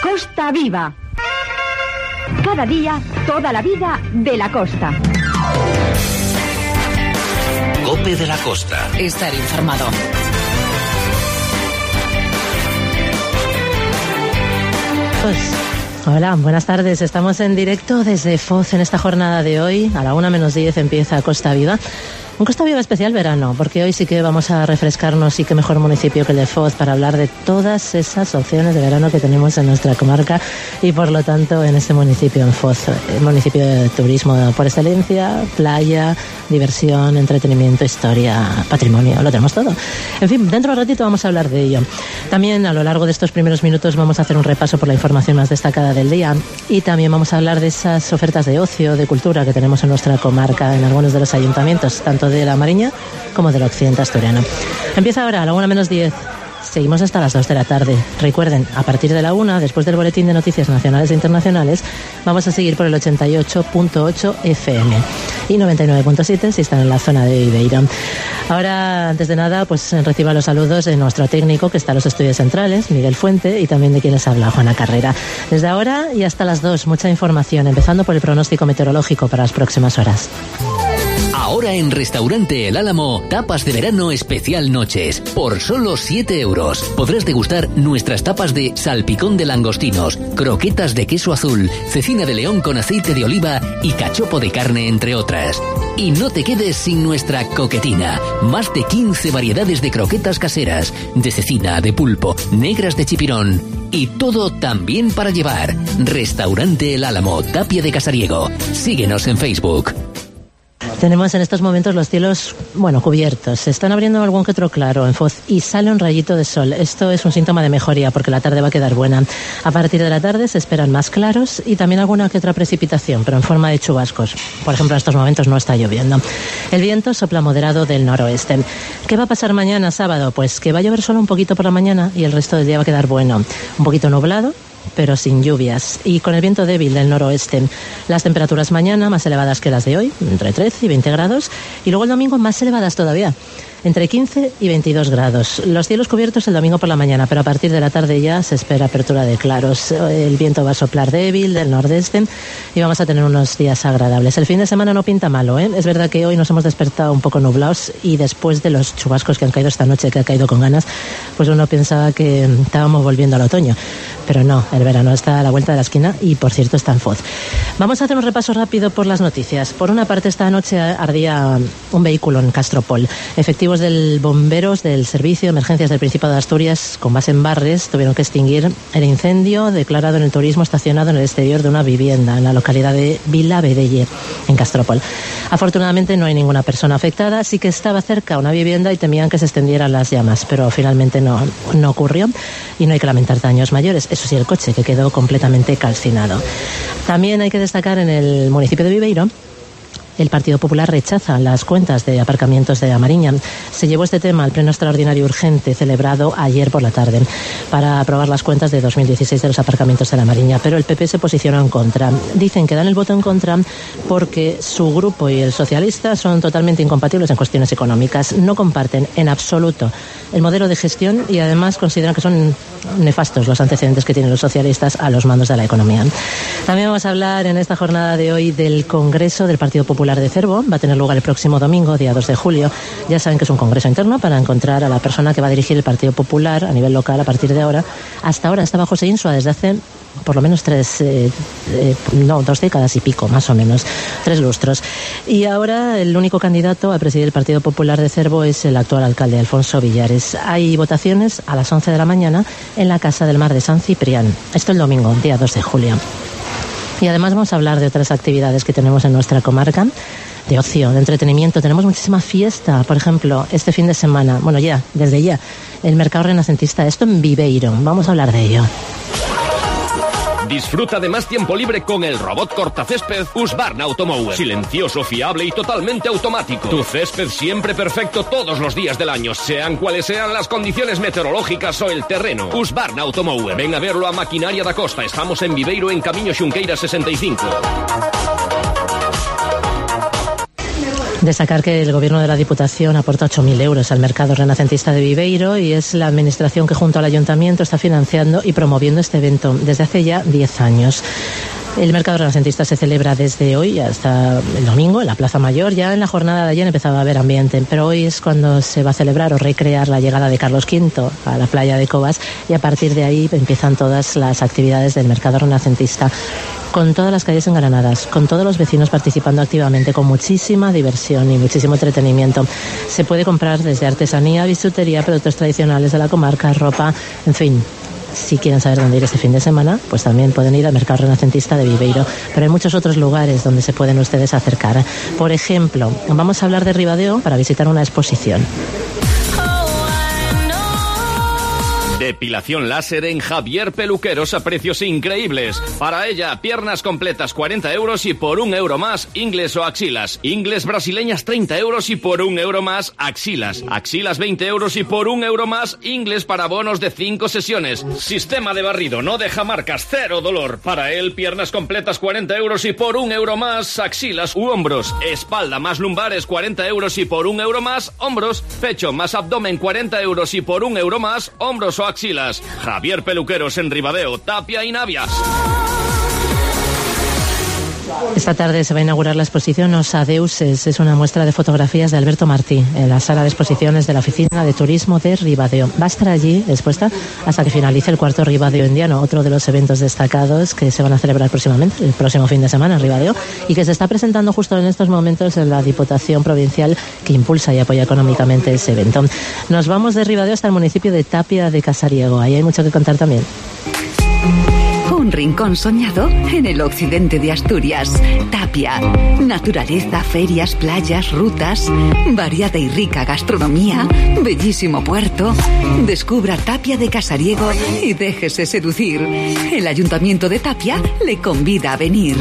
Costa Viva. Cada día, toda la vida de la costa. COPE de la Costa. Estar informado. Hola, buenas tardes. Estamos en directo desde Foz en esta jornada de hoy. A la 1:10 empieza Costa Viva. Un Costa Viva especial verano, porque hoy sí que vamos a refrescarnos, y qué mejor municipio que el de Foz para hablar de todas esas opciones de verano que tenemos en nuestra comarca y por lo tanto en este municipio, en Foz, municipio de turismo por excelencia, playa, diversión, entretenimiento, historia, patrimonio, lo tenemos todo. En fin, dentro de un ratito vamos a hablar de ello. También a lo largo de estos primeros minutos vamos a hacer un repaso por la información más destacada del día y también vamos a hablar de esas ofertas de ocio, de cultura que tenemos en nuestra comarca, en algunos de los ayuntamientos, tanto de la Mariña como del occidente asturiano. Empieza ahora a la 1:10. Seguimos hasta las 2 de la tarde. Recuerden, a partir de la 1, después del boletín de noticias nacionales e internacionales, vamos a seguir por el 88.8 FM y 99.7 si están en la zona de Viveiro. Ahora, antes de nada, pues reciba los saludos de nuestro técnico que está en los estudios centrales, Miguel Fuente, y también de quien les habla, Juana Carrera. Desde ahora y hasta las 2, mucha información, empezando por el pronóstico meteorológico para las próximas horas. Ahora en Restaurante El Álamo, tapas de verano especial noches, por solo 7 euros. Podrás degustar nuestras tapas de salpicón de langostinos, croquetas de queso azul, cecina de león con aceite de oliva y cachopo de carne, entre otras. Y no te quedes sin nuestra coquetina. Más de 15 variedades de croquetas caseras, de cecina, de pulpo, negras de chipirón. Y todo también para llevar. Restaurante El Álamo, Tapia de Casariego. Síguenos en Facebook. Tenemos en estos momentos los cielos, cubiertos. Se están abriendo algún que otro claro en Foz y sale un rayito de sol. Esto es un síntoma de mejoría porque la tarde va a quedar buena. A partir de la tarde se esperan más claros y también alguna que otra precipitación, pero en forma de chubascos. Por ejemplo, en estos momentos no está lloviendo. El viento sopla moderado del noroeste. ¿Qué va a pasar mañana, sábado? Pues que va a llover solo un poquito por la mañana y el resto del día va a quedar bueno. Un poquito nublado, pero sin lluvias y con el viento débil del noroeste. Las temperaturas mañana más elevadas que las de hoy, entre 13 y 20 grados, y luego el domingo más elevadas todavía, entre 15 y 22 grados. Los cielos cubiertos el domingo por la mañana, pero a partir de la tarde ya se espera apertura de claros. El viento va a soplar débil del nordeste y vamos a tener unos días agradables. El fin de semana no pinta malo, ¿eh? Es verdad que hoy nos hemos despertado un poco nublados y después de los chubascos que han caído esta noche, que ha caído con ganas, pues uno pensaba que estábamos volviendo al otoño. Pero no, el verano está a la vuelta de la esquina y, por cierto, está en Foz. Vamos a hacer un repaso rápido por las noticias. Por una parte, esta noche ardía un vehículo en Castropol. Efectivos del bomberos del Servicio de Emergencias del Principado de Asturias, con base en Barres, tuvieron que extinguir el incendio declarado en el turismo estacionado en el exterior de una vivienda en la localidad de Vilavedelle, en Castropol. Afortunadamente no hay ninguna persona afectada, sí que estaba cerca una vivienda y temían que se extendieran las llamas, pero finalmente no ocurrió y no hay que lamentar daños mayores. Eso sí, el coche que quedó completamente calcinado. También hay que destacar en el municipio de Viveiro, el Partido Popular rechaza las cuentas de aparcamientos de la Mariña. Se llevó este tema al pleno extraordinario urgente celebrado ayer por la tarde para aprobar las cuentas de 2016 de los aparcamientos de la Mariña, pero el PP se posicionó en contra. Dicen que dan el voto en contra porque su grupo y el socialista son totalmente incompatibles en cuestiones económicas. No comparten en absoluto el modelo de gestión y además consideran que son nefastos los antecedentes que tienen los socialistas a los mandos de la economía. También vamos a hablar en esta jornada de hoy del Congreso del Partido Popular de Cervo. Va a tener lugar el próximo domingo, día 2 de julio. Ya saben que es un congreso interno para encontrar a la persona que va a dirigir el Partido Popular a nivel local a partir de ahora. Hasta ahora estaba José Insua desde hace por lo menos 2 décadas y pico, más o menos, 3 lustros. Y ahora el único candidato a presidir el Partido Popular de Cervo es el actual alcalde, Alfonso Villares. Hay votaciones a las 11 de la mañana en la Casa del Mar de San Ciprián. Esto el domingo, día 2 de julio. Y además vamos a hablar de otras actividades que tenemos en nuestra comarca, de ocio, de entretenimiento. Tenemos muchísima fiesta, por ejemplo, este fin de semana, desde ya, el Mercado Renacentista, esto en Viveiro. Vamos a hablar de ello. Disfruta de más tiempo libre con el robot cortacésped Husqvarna Automower. Silencioso, fiable y totalmente automático. Tu césped siempre perfecto todos los días del año, sean cuales sean las condiciones meteorológicas o el terreno. Husqvarna Automower. Ven a verlo a Maquinaria da Costa. Estamos en Viveiro, en Camiño Xunqueira 65. Destacar que el Gobierno de la Diputación aporta 8.000 euros al mercado renacentista de Viveiro y es la administración que junto al Ayuntamiento está financiando y promoviendo este evento desde hace ya 10 años. El mercado renacentista se celebra desde hoy hasta el domingo en la Plaza Mayor. Ya en la jornada de ayer empezaba a haber ambiente, pero hoy es cuando se va a celebrar o recrear la llegada de Carlos V a la playa de Cobas y a partir de ahí empiezan todas las actividades del mercado renacentista, con todas las calles engalanadas, con todos los vecinos participando activamente, con muchísima diversión y muchísimo entretenimiento. Se puede comprar desde artesanía, bisutería, productos tradicionales de la comarca, ropa, en fin. Si quieren saber dónde ir este fin de semana, pues también pueden ir al Mercado Renacentista de Viveiro. Pero hay muchos otros lugares donde se pueden ustedes acercar. Por ejemplo, vamos a hablar de Ribadeo para visitar una exposición. Depilación láser en Javier Peluqueros a precios increíbles. Para ella, piernas completas 40 euros y por 1 euro más, ingles o axilas. Ingles brasileñas 30 euros y por 1 euro más, axilas. Axilas 20 euros y por 1 euro más, ingles para bonos de 5 sesiones. Sistema de barrido, no deja marcas, cero dolor. Para él, piernas completas 40 euros y por 1 euro más, axilas u hombros. Espalda más lumbares 40 euros y por 1 euro más, hombros. Pecho más abdomen 40 euros y por 1 euro más, hombros o axilas. Javier Peluqueros en Ribadeo, Tapia y Navias. Esta tarde se va a inaugurar la exposición Os Adeuses. Es una muestra de fotografías de Alberto Martí en la sala de exposiciones de la Oficina de Turismo de Ribadeo. Va a estar allí expuesta hasta que finalice el cuarto Ribadeo Indiano, otro de los eventos destacados que se van a celebrar próximamente, el próximo fin de semana en Ribadeo, y que se está presentando justo en estos momentos en la Diputación Provincial que impulsa y apoya económicamente ese evento. Nos vamos de Ribadeo hasta el municipio de Tapia de Casariego. Ahí hay mucho que contar también. Un rincón soñado en el occidente de Asturias. Tapia. Naturaleza, ferias, playas, rutas, variada y rica gastronomía, bellísimo puerto. Descubra Tapia de Casariego y déjese seducir. El Ayuntamiento de Tapia le convida a venir.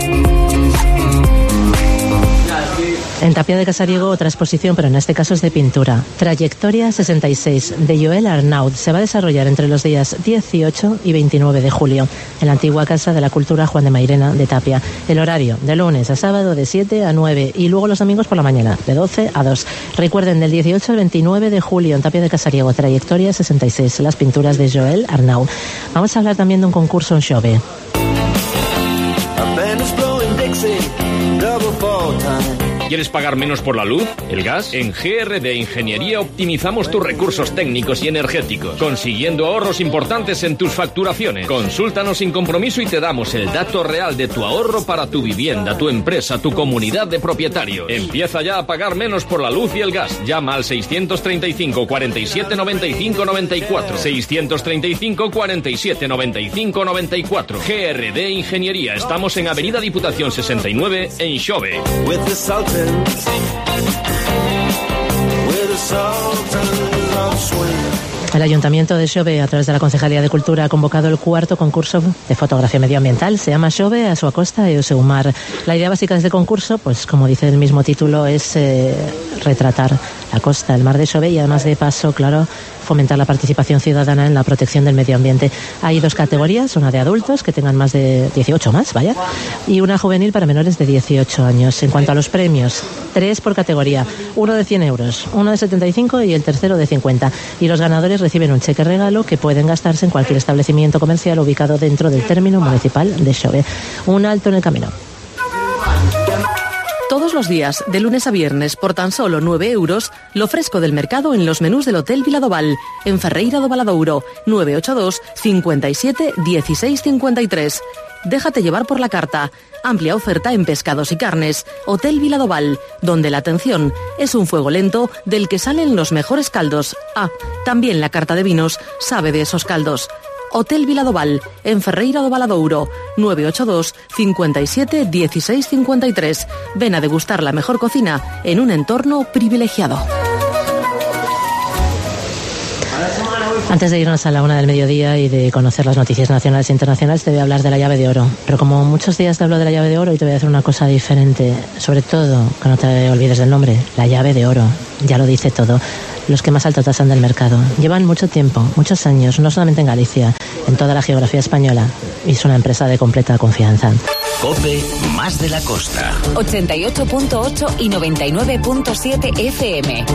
En Tapia de Casariego otra exposición, pero en este caso es de pintura. Trayectoria 66, de Joel Arnaud. Se va a desarrollar entre los días 18 y 29 de julio, en la antigua Casa de la Cultura Juan de Mairena de Tapia. El horario, de lunes a sábado, de 7 a 9, y luego los domingos por la mañana, de 12 a 2. Recuerden, del 18 al 29 de julio, en Tapia de Casariego, Trayectoria 66, las pinturas de Joel Arnaud. Vamos a hablar también de un concurso en Xove. ¿Quieres pagar menos por la luz, el gas? En GRD Ingeniería optimizamos tus recursos técnicos y energéticos, consiguiendo ahorros importantes en tus facturaciones. Consúltanos sin compromiso y te damos el dato real de tu ahorro para tu vivienda, tu empresa, tu comunidad de propietarios. Empieza ya a pagar menos por la luz y el gas. Llama al 635 47 95 94. 635 47 95 94. GRD Ingeniería. Estamos en Avenida Diputación 69 en Xove. El Ayuntamiento de Xove, a través de la Concejalía de Cultura, ha convocado el cuarto concurso de fotografía medioambiental. Se llama Xove, a súa costa e o seu mar. La idea básica de este concurso, pues como dice el mismo título, es retratar la costa, el mar de Xove y además de paso, claro, fomentar la participación ciudadana en la protección del medio ambiente. Hay dos categorías, una de adultos que tengan más de 18 más, vaya, y una juvenil para menores de 18 años. En cuanto a los premios, 3 por categoría, uno de 100 euros, uno de 75 y el tercero de 50. Y los ganadores reciben un cheque regalo que pueden gastarse en cualquier establecimiento comercial ubicado dentro del término municipal de Xove. Un alto en el camino. Todos los días, de lunes a viernes, por tan solo 9 euros, lo fresco del mercado en los menús del Hotel Viladoval, en Ferreira do Valadouro, 982 57 16 53. Déjate llevar por la carta. Amplia oferta en pescados y carnes. Hotel Viladoval, donde la atención es un fuego lento del que salen los mejores caldos. Ah, también la carta de vinos sabe de esos caldos. Hotel Viladoval, en Ferreira do Valadouro, 982 57 16 53. Ven a degustar la mejor cocina en un entorno privilegiado. Antes de irnos a la 1 del mediodía y de conocer las noticias nacionales e internacionales, te voy a hablar de la llave de oro. Pero como muchos días te hablo de la llave de oro, hoy te voy a hacer una cosa diferente. Sobre todo, que no te olvides del nombre, la llave de oro. Ya lo dice todo. Los que más alto tasan del mercado. Llevan mucho tiempo, muchos años, no solamente en Galicia, en toda la geografía española. Y es una empresa de completa confianza. COPE más de la costa. 88.8 y 99.7 FM.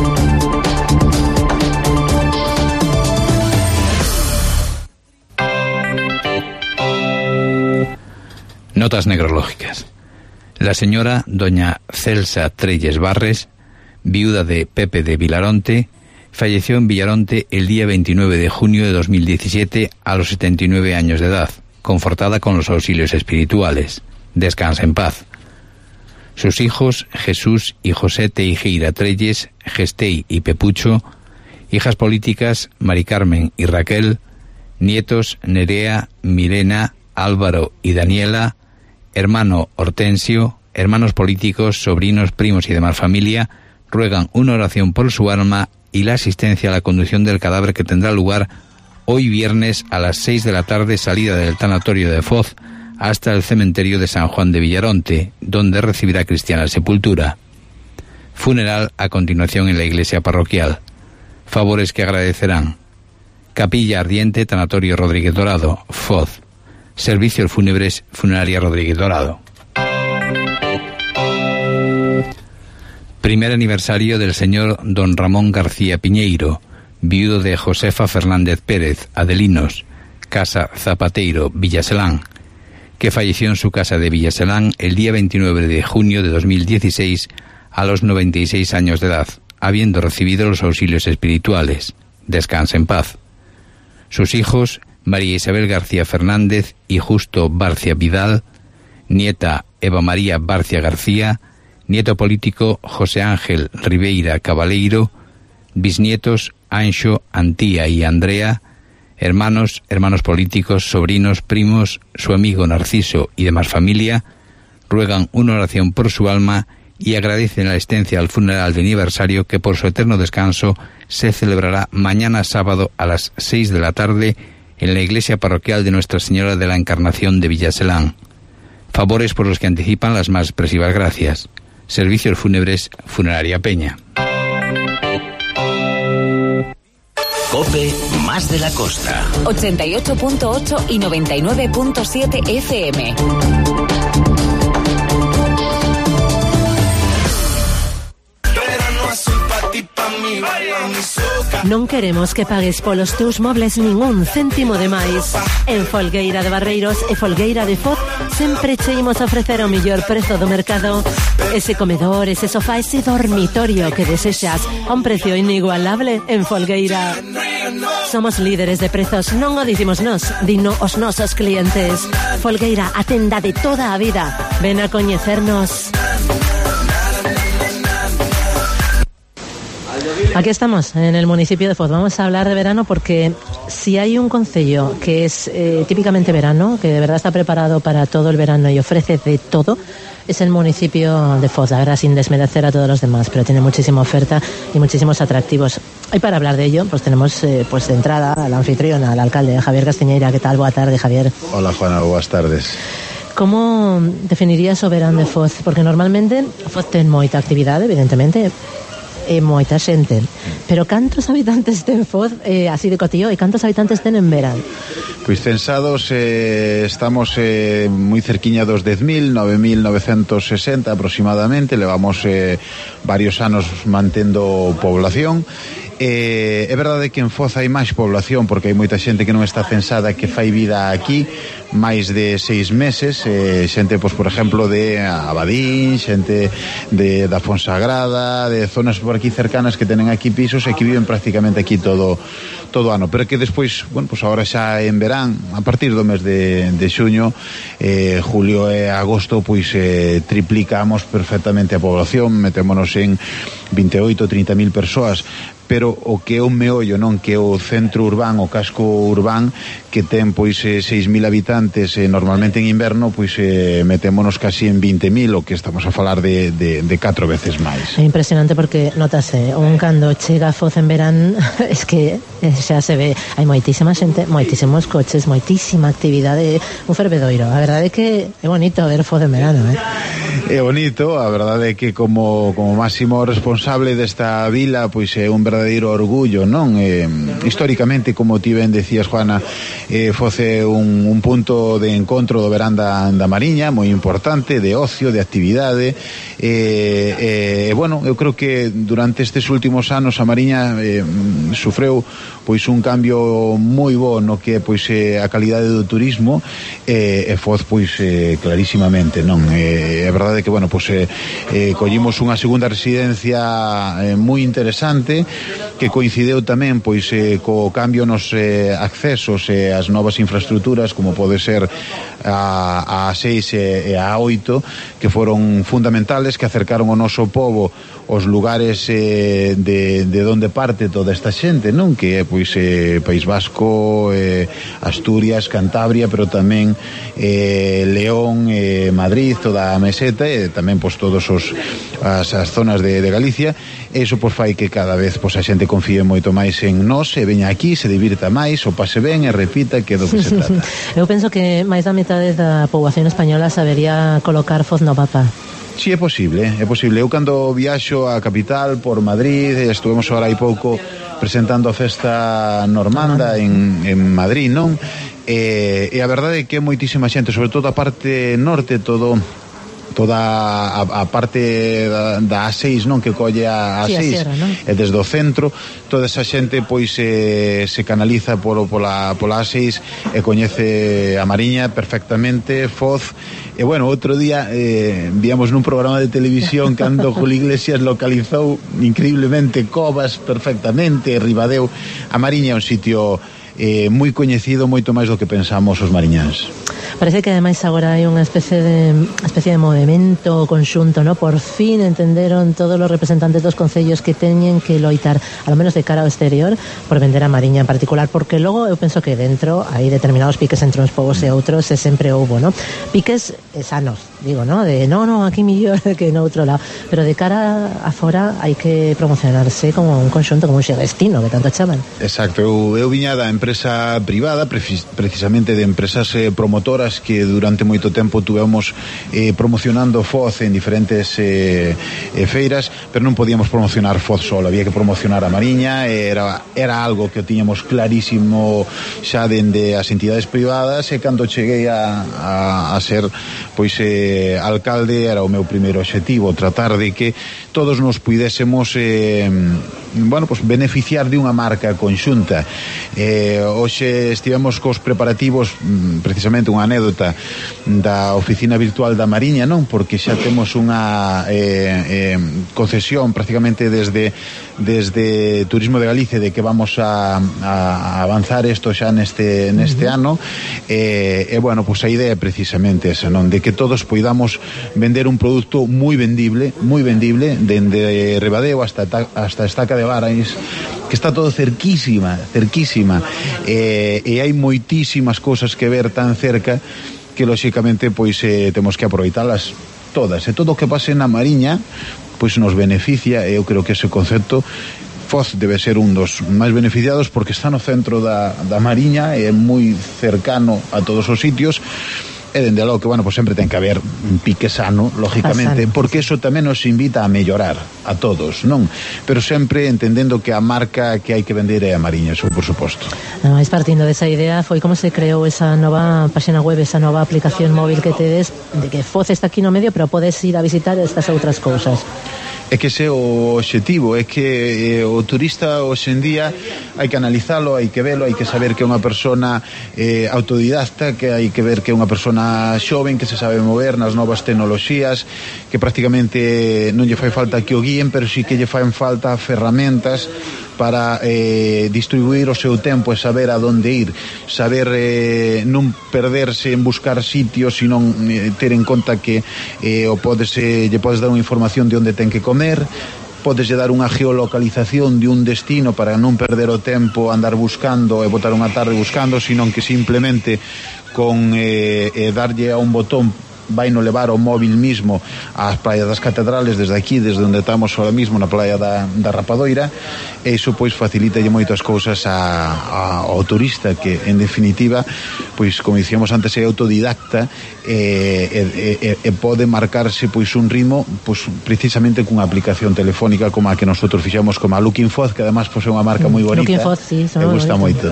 Notas necrológicas. La señora doña Celsa Trelles Barres, viuda de Pepe de Vilaronte, falleció en Villaronte el día 29 de junio de 2017 a los 79 años de edad, confortada con los auxilios espirituales. Descansa en paz. Sus hijos, Jesús y José Teijeira Trelles, Gestei y Pepucho, hijas políticas, Mari Carmen y Raquel, nietos, Nerea, Mirena, Álvaro y Daniela, hermano Hortensio, hermanos políticos, sobrinos, primos y demás familia, ruegan una oración por su alma y la asistencia a la conducción del cadáver que tendrá lugar hoy viernes a las 6 de la tarde, salida del tanatorio de Foz, hasta el cementerio de San Juan de Villaronte, donde recibirá cristiana sepultura. Funeral a continuación en la iglesia parroquial. Favores que agradecerán: Capilla Ardiente, Tanatorio Rodríguez Dorado, Foz. Servicios fúnebres, Funeraria Rodríguez Dorado. Primer aniversario del señor don Ramón García Piñeiro, viudo de Josefa Fernández Pérez, Adelinos, Casa Zapateiro, Villaselán, que falleció en su casa de Villaselán el día 29 de junio de 2016 a los 96 años de edad, habiendo recibido los auxilios espirituales. Descansa en paz. Sus hijos, María Isabel García Fernández y Justo Barcia Vidal, nieta Eva María Barcia García, nieto político José Ángel Ribeira Cabaleiro, bisnietos Anxo, Antía y Andrea, hermanos políticos, sobrinos, primos, su amigo Narciso y demás familia, ruegan una oración por su alma y agradecen la asistencia al funeral de aniversario que por su eterno descanso se celebrará mañana sábado a las 6 de la tarde en la iglesia parroquial de Nuestra Señora de la Encarnación de Villaselán. Favores por los que anticipan las más expresivas gracias. Servicios fúnebres, Funeraria Peña. COPE más de la costa. 88.8 y 99.7 FM. Non queremos que pagues polos teus mobles ningún céntimo de máis. En Folgueira de Barreiros e Folgueira de Foz sempre che imos ofrecer o mellor prezo do mercado. Ese comedor, ese sofá, ese dormitorio que desexas a un precio inigualable en Folgueira. Somos líderes de prezos, non o dicimos nós, dino os nosos clientes. Folgueira, a tenda de toda a vida. Ven a coñecernos. Aquí estamos, en el municipio de Foz. Vamos a hablar de verano porque si hay un concello que es típicamente verano, que de verdad está preparado para todo el verano y ofrece de todo, es el municipio de Foz. La verdad, sin desmerecer a todos los demás, pero tiene muchísima oferta y muchísimos atractivos. Hoy para hablar de ello, pues tenemos pues de entrada al anfitrión, al alcalde, Javier Castiñeira. ¿Qué tal? Boa tarde, Javier. Hola, Juana, boas tardes. ¿Cómo definirías o verán de Foz? Porque normalmente Foz ten moita actividade, evidentemente, e moita xente. Pero cantos habitantes ten Foz, así de cotillo, e cantos habitantes ten en verán? Pois censados estamos moi cerquiña dos 10.000, 9.960 aproximadamente. Levamos varios anos mantendo población. É verdade que en Foz hai máis población porque hai moita xente que non está censada que fai vida aquí máis de 6 meses, xente, pois, por exemplo, de Abadín, xente da Fonsagrada, de zonas por aquí cercanas que tenen aquí pisos e que viven prácticamente aquí todo o ano, pero que despois, bueno, pois agora xa en verán, a partir do mes de xuño, julio e agosto, pois triplicamos perfectamente a población, metémonos en 28, 30.000 persoas. pero o que é o meollo, non, que é o centro urbán, o casco urbán, que ten pois 6.000 habitantes, normalmente en inverno pois metémonos casi en 20.000, o que estamos a falar de 4 veces máis. É impresionante porque notase, cando chega a Foz en verán, es que xa se ve, hai moitísima xente, moitísimos coches, moitísima actividade, un fervedoiro. A verdade é que é bonito ver Foz en verano, É bonito, a verdade é que como máximo responsable desta vila, pois é un verdadeiro orgullo, non? Históricamente, como ti ben decías, Juana, Foz é un punto de encontro do verán da Mariña, moi importante, de ocio, de actividade, bueno, eu creo que durante estes últimos anos a Mariña sufreu pois un cambio moi bo no que pois a calidade do turismo, e Foz pois clarísimamente, non? É verdade que, bueno, pois collimos unha segunda residencia moi interesante, que coincideu tamén pois co cambio nos accesos e as novas infraestructuras, como pode ser a A6 e a A8, que foron fundamentales, que acercaron o noso pobo os lugares de onde parte toda esta xente, non? Que é pois País Vasco, Asturias, Cantabria, pero tamén León, Madrid, toda a meseta, e tamén pois todos as zonas de Galicia. E iso pois fai que cada vez pois a xente confíe moito máis en nós, e veña aquí, se divirta máis, o pase ben e repita, que é do que se trata. Eu penso que máis da metade da poboación española sabería colocar Foz no mapa. Sí, é posible, é posible. Eu cando viaxo a capital por Madrid, estuvemos agora hai pouco presentando a festa normanda en Madrid, non? E a verdade é que é moitísima xente, sobre todo a parte norte, toda a parte da A6, non, que colle a A6, sí, sierra, non? E desde o centro toda esa xente pois se canaliza pola A6 e coñece a Mariña perfectamente, Foz. E bueno, outro día víamos nun programa de televisión cando Julio Iglesias localizou increíblemente Covas perfectamente, Ribadeo. A Mariña é un sitio moi coñecido, moito máis do que pensamos os mariñáns. Parece que ademais agora hai unha especie de movimento conxunto, ¿no? Por fin entenderon todos os representantes dos concellos que teñen que loitar, ao menos de cara ao exterior, por vender a Mariña en particular, porque logo eu penso que dentro hai determinados piques entre uns povos e outros, e sempre houbo, ¿no? Piques sanos, digo, ¿no? De no, aquí millor que no outro lado, pero de cara a fora hai que promocionarse como un conxunto, como un xerestino, que tanto chaman. Exacto, eu viña da empresa privada, precisamente de empresas promotoras que durante moito tempo tuvemos promocionando Foz en diferentes feiras, pero non podíamos promocionar Foz solo, había que promocionar a Mariña, era algo que tiñamos clarísimo xa dende as entidades privadas, e cando cheguei a ser pois alcalde era o meu primeiro obxectivo, tratar de que todos nos puidésemos bueno, pues beneficiar de unha marca conxunta. Hoxe estivemos cos preparativos, precisamente unha anécdota da oficina virtual da Mariña, non? Porque xa temos unha concesión prácticamente desde Turismo de Galicia de que vamos a avanzar isto xa neste ano, e bueno, pues a idea é precisamente esa, non? De que todos poidamos vender un produto moi vendible dende Ribadeo hasta Estaca de Barais, que está todo cerquísima, e hai moitísimas cousas que ver tan cerca que lóxicamente pois temos que aproveitalas todas, e todo o que pase na Mariña pois nos beneficia, e eu creo que ese concepto Foz debe ser un dos máis beneficiados porque está no centro da Mariña, é moi cercano a todos os sitios. E dende logo que, bueno, pues sempre ten que haber un pique sano, lógicamente, porque eso tamén nos invita a mellorar a todos, non? Pero sempre entendendo que a marca que hai que vender é a Mariña, eso por suposto. Ademais, partindo desa idea, foi como se creou esa nova página web, esa nova aplicación móvil que tedes, de que Foz está aquí no medio, pero podes ir a visitar estas outras cousas. É que ese é o obxectivo, é que o turista hoxe en día hai que analizalo, hai que velo, hai que saber que é unha persona autodidacta, que hai que ver que é unha persona xoven, que se sabe mover nas novas tecnoloxías, que prácticamente non lle fai falta que o guíen, pero sí que lle faen falta ferramentas para distribuir o seu tempo e saber a donde ir, saber non perderse en buscar sitios, sino ter en conta que lle podes dar unha información de onde ten que comer, podes dar unha geolocalización de un destino para non perder o tempo andar buscando e botar unha tarde buscando, sino que simplemente con darlle a un botón vai no levar o móvil mismo ás praias das Catedrales, desde aquí, desde onde estamos ahora mismo na praia da Rapadoira, e iso pois facilitalle moitas cousas ao turista, que en definitiva, pois como dicíamos antes, é autodidacta e pode marcarse pois un ritmo pois precisamente cunha aplicación telefónica como a que nosotros fixamos, como a Looking Foz, que además pois é unha marca moi bonita. Looking Foz, sí, me gusta moito.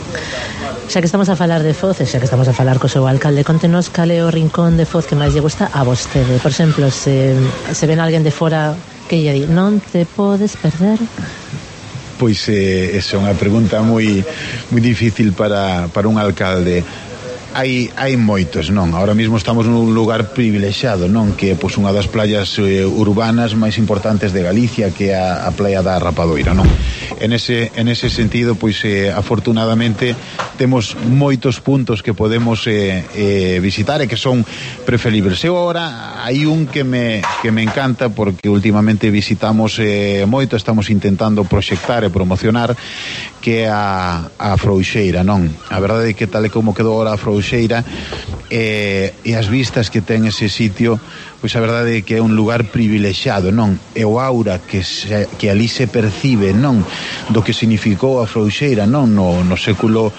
Xa que estamos a falar de Foz, xa que estamos a falar co seu alcalde, contenos cal é o rincón de Foz que máis lle gusta a vostede. Por exemplo, se ven alguén de fora que lle di, non te podes perder. Pois esa é unha pregunta moi difícil para un alcalde. Hai moitos, non? Ahora mismo estamos nun lugar privilexiado, non? Que é pois unha das playas urbanas máis importantes de Galicia, que é a playa da Rapadoira, non? En ese sentido, pois afortunadamente temos moitos puntos que podemos visitar e que son preferibles. E agora hai un que me encanta, porque últimamente visitamos moito, estamos intentando proxectar e promocionar, que é a Frouxeira, non? A verdade é que tal e como quedou agora a Frouxeira e as vistas que ten ese sitio, pois a verdade é que é un lugar privilexiado, non? E o aura que ali se percibe, non? Do que significou a Frouxeira, non? No século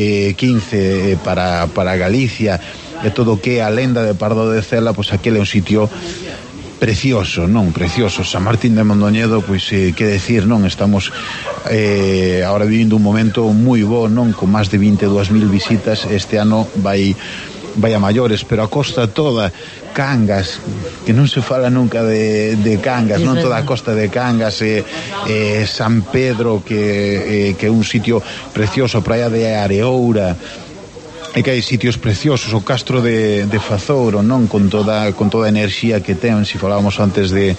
XV para Galicia, e todo o que é a lenda de Pardo de Cela, pois aquele é un sitio precioso, non? Precioso. San Martín de Mondoñedo, pois que decir, non? Estamos ahora vivindo un momento moi bo, non? Con máis de 22.000 visitas. Este ano vai a maiores, pero a costa toda, Cangas, que non se fala nunca de Cangas, non? Toda a costa de Cangas, San Pedro, que é un sitio precioso, a praia de Areoura, e que hai sitios preciosos, o Castro de Fazouro, non? Con toda a enerxía que ten, se falábamos antes de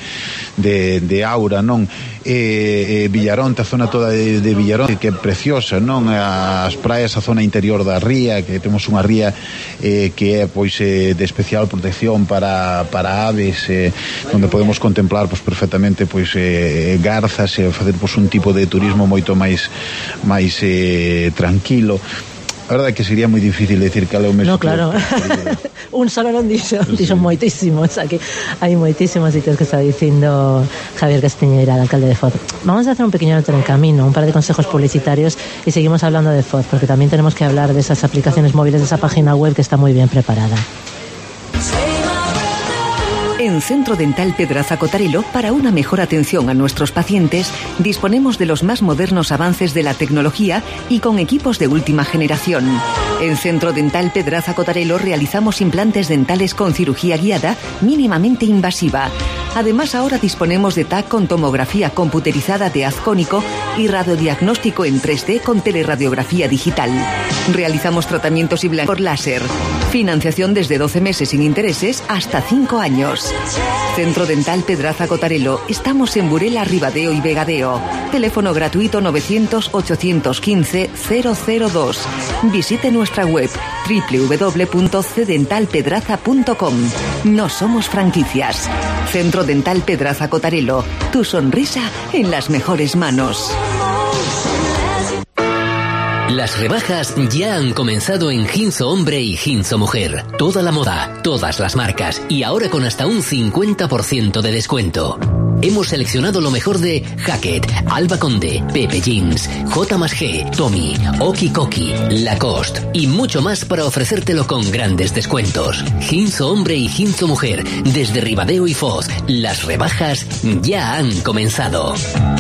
aura, non? Villaronte, a zona toda de Villaronte, que é preciosa, non? As praias, a zona interior da ría, que temos unha ría que é pois de especial protección para aves, onde podemos contemplar pois perfectamente pois garzas, e facer pois un tipo de turismo moito máis tranquilo. A verdade é que sería moi difícil decir cal é o mesmo. No, claro. Un solo non dixo moitísimos. Aquí hai moitísimos sitios que está dicindo Javier Castiñeira, el alcalde de Foz. Vamos a hacer un pequeño alto en el camino, un par de consejos publicitarios y seguimos hablando de Foz, porque también tenemos que hablar de esas aplicaciones móviles, de esa página web que está muy bien preparada. En Centro Dental Pedraza Cotarelo, para una mejor atención a nuestros pacientes, disponemos de los más modernos avances de la tecnología y con equipos de última generación. En Centro Dental Pedraza Cotarelo realizamos implantes dentales con cirugía guiada mínimamente invasiva. Además, ahora disponemos de TAC con tomografía computerizada de haz cónico y radiodiagnóstico en 3D con teleradiografía digital. Realizamos tratamientos y blanqueamiento por láser. Financiación desde 12 meses sin intereses hasta 5 años. Centro Dental Pedraza Cotarelo. Estamos en Burela, Ribadeo y Vegadeo. Teléfono gratuito 900-815-002. Visite nuestra web www.cdentalpedraza.com. No somos franquicias. Centro Dental Pedraza Cotarelo. Tu sonrisa en las mejores manos. Las rebajas ya han comenzado en Ginzo Hombre y Ginzo Mujer. Toda la moda, todas las marcas y ahora con hasta un 50% de descuento. Hemos seleccionado lo mejor de Hackett, Alba Conde, Pepe Jeans, J+G, Tommy, Oki Koki, Lacoste y mucho más para ofrecértelo con grandes descuentos. Ginzo Hombre y Ginzo Mujer, desde Ribadeo y Foz. Las rebajas ya han comenzado.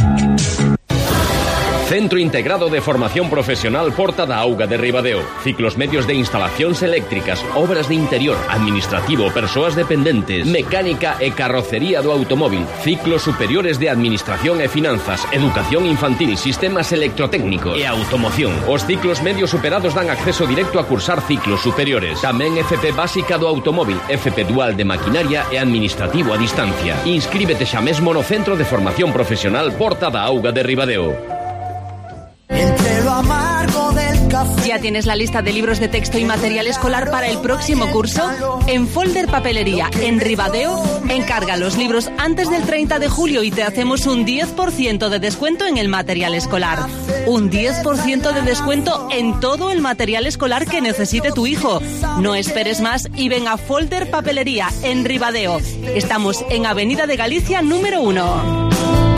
Centro Integrado de Formación Profesional Porta da Auga de Ribadeo. Ciclos medios de instalacións eléctricas, obras de interior, administrativo, persoas dependentes, mecánica e carrocería do automóvil, ciclos superiores de administración e finanzas, educación infantil, sistemas electrotécnicos e automoción. Os ciclos medios superados dan acceso directo a cursar ciclos superiores. Tamén FP básica do automóvil, FP dual de maquinaria e administrativo a distancia. Inscríbete xa mesmo no Centro de Formación Profesional Porta da Auga de Ribadeo. Entre lo amargo del ¿Ya tienes la lista de libros de texto y material escolar para el próximo curso? En Folder Papelería, en Ribadeo, encarga los libros antes del 30 de julio y te hacemos un 10% de descuento en el material escolar. Un 10% de descuento en todo el material escolar que necesite tu hijo. No esperes más y ven a Folder Papelería, en Ribadeo. Estamos en Avenida de Galicia, número 1.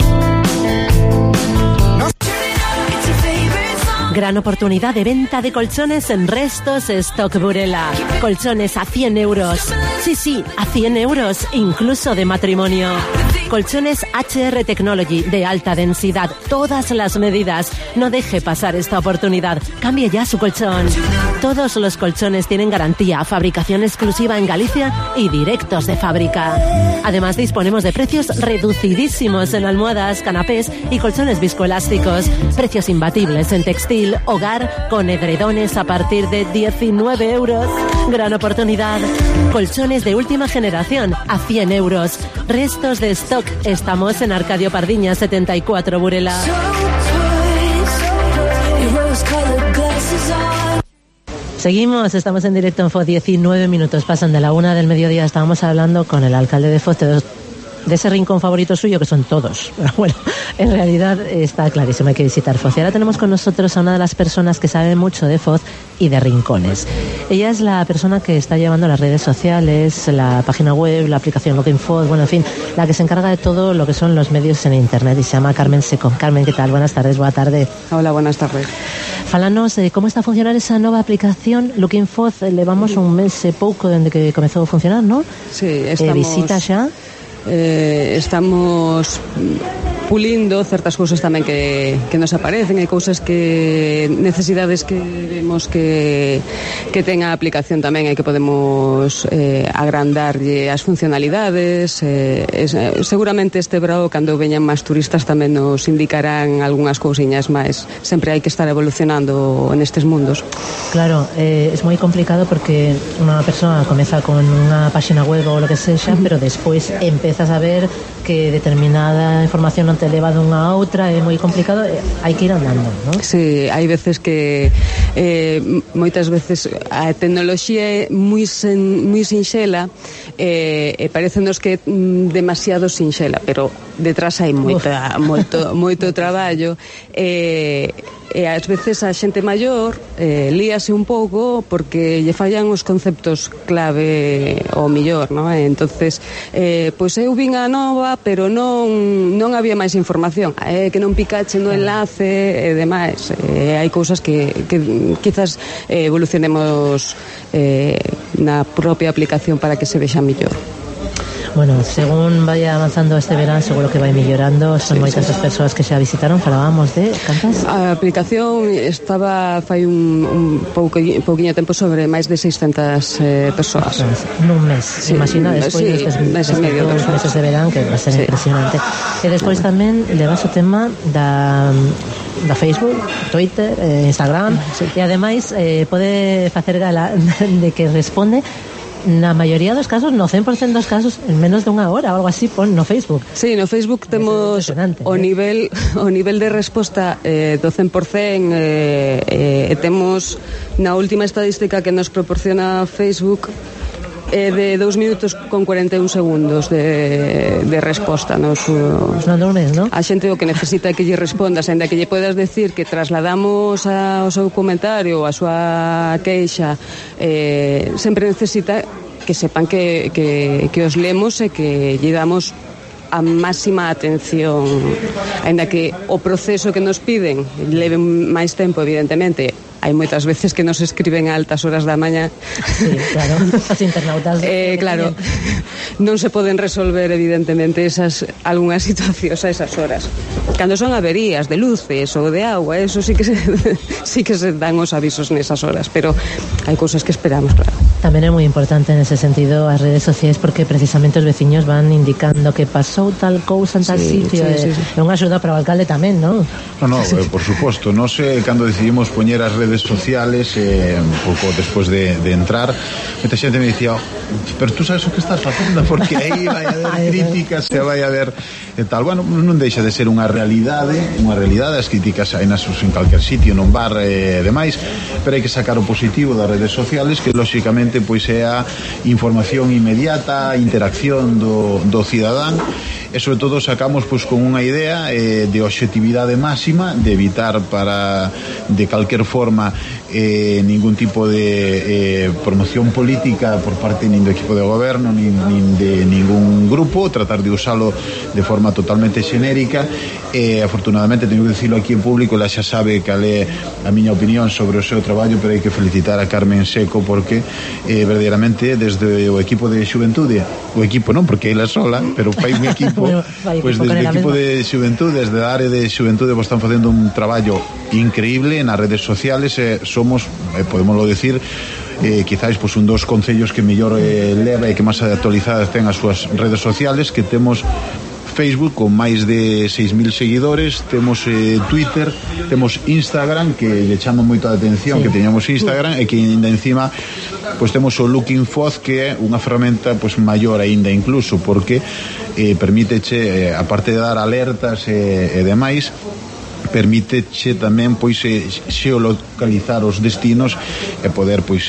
Gran oportunidad de venta de colchones en Restos Stock Burela. Colchones a 100 euros. Sí, a 100 euros, incluso de matrimonio. Colchones HR Technology de alta densidad, todas las medidas. No deje pasar esta oportunidad. Cambie ya su colchón. Todos los colchones tienen garantía, fabricación exclusiva en Galicia y directos de fábrica. Además, disponemos de precios reducidísimos en almohadas, canapés y colchones viscoelásticos. Precios imbatibles en textil, hogar, con edredones a partir de 19 euros. Gran oportunidad. Colchones de última generación a 100 euros. Restos de stock. Estamos en Arcadio Pardiñas 74, Burela. Seguimos, estamos en directo en Foz, 19 minutos pasan de la 1 del mediodía. Estábamos hablando con el alcalde de Foz de ese rincón favorito suyo, que son todos. Pero bueno, en realidad está clarísimo, hay que visitar Foz. Y ahora tenemos con nosotros a una de las personas que sabe mucho de Foz y de rincones. Ella es la persona que está llevando las redes sociales, la página web, la aplicación Looking Foz, bueno, en fin, la que se encarga de todo lo que son los medios en internet, y se llama Carmen Seco. Carmen, ¿qué tal? Buenas tardes, boa tarde. Hola, buenas tardes. Falanos de como está a funcionar esa nova aplicación Looking Foz. Levamos un mes e pouco dende que comezou a funcionar, ¿no? Sí, estamos... Visita xa? Estamos pulindo certas cousas tamén que nos aparecen. Hai cousas que necesidades que vemos que ten a aplicación tamén, e que podemos agrandarlle as funcionalidades. Seguramente este brao, cando veñan máis turistas, tamén nos indicarán algunhas cousiñas máis. Sempre hai que estar evolucionando nestes mundos. Claro, es moi complicado porque unha persoa comeza con unha página web ou lo que sexa, pero despois empezas a ver que determinada información non te leva dunha a outra, é moi complicado, hai que ir andando, non? Sí, hai veces que moitas veces a tecnoloxía é moi sinxela, e parecenos que é demasiado sinxela, pero detrás hai moito traballo, e ás veces a xente maior líase un pouco porque lle fallan os conceptos clave ao millor, non? Entonces, pois eu vin a nova, pero non había máis información, que non picache no enlace e demais. Hai cousas que quizás evolucionemos na propia aplicación para que se vexa mellor. Bueno, según vaya avanzando este verán, seguro que vai mellorando. Son moitas as persoas que xa visitaron. Falábamos de cantas? A aplicación estaba fai un pouquiño tempo sobre máis de 600 persoas. Nun mes, sí, imagina, despois destes meses de verán, que va a ser impresionante. E despois tamén levas o tema da Facebook, Twitter, Instagram, e ademais pode facer gala de que responde na maioría dos casos, no 100% dos casos, en menos de unha hora ou algo así, pon no Facebook. Sí, no Facebook temos o nivel de resposta do 100%, e temos na última estadística que nos proporciona Facebook de 2 minutos con 41 segundos de resposta. Non dormes, non? A xente o que necesita é que lle respondas, ainda que lle podas decir que trasladamos ao seu comentario, a súa queixa, sempre necesita que sepan que os lemos e que lle damos a máxima atención, ainda que o proceso que nos piden leve máis tempo, evidentemente. Hai moitas veces que nos escriben a altas horas da mañá. Sí, claro, os internautas. Claro, non se poden resolver, evidentemente, algunhas situacións a esas horas. Cando son averías de luces ou de agua, eso sí que se dan os avisos nesas horas, pero hai cousas que esperamos, claro. Tamén é moi importante nese sentido as redes sociais, porque precisamente os veciños van indicando que pasou tal cousa en tal sitio. É unha axuda para o alcalde tamén, non? No, por suposto. Nos cando decidimos poñer as redes sociales, un pouco despois de entrar, moita xente me dicía, pero tú sabes o que estás facendo, porque aí vai a haber críticas, se vai a haber e tal. Bueno, non deixa de ser unha realidade, as críticas hai nas en calquer sitio, non bar e demais, pero hai que sacar o positivo das redes sociales, que lóxicamente pois é a información inmediata, a interacción do cidadán, e sobre todo sacamos pois con unha idea de obxectividade máxima, de evitar de calquer forma ningún tipo de promoción política por parte nin do equipo de goberno nin de ningún grupo, tratar de usalo de forma totalmente xenérica. Afortunadamente, teño que dicilo aquí en público, ela xa sabe cal é a miña opinión sobre o seu traballo, pero hai que felicitar a Carmen Seco, porque verdadeiramente desde o equipo de xuventude, o equipo non, porque ela sola, pero fai un equipo pois desde o equipo de xuventude, desde a área de xuventude, vos están facendo un traballo increíble nas redes sociales. Somos, podemoslo decir, quizáis pois un dos concellos que mellor leva e que máis actualizadas ten as súas redes sociales, que temos Facebook con máis de 6.000 seguidores, temos Twitter, temos Instagram, que lle chama moito a atención que teñamos Instagram, e que ainda encima pois temos o Looking Foz, que é unha ferramenta pois maior aínda incluso, porque permíteche, aparte de dar alertas e demais, permíteche tamén pois xeolocalizar os destinos e poder pois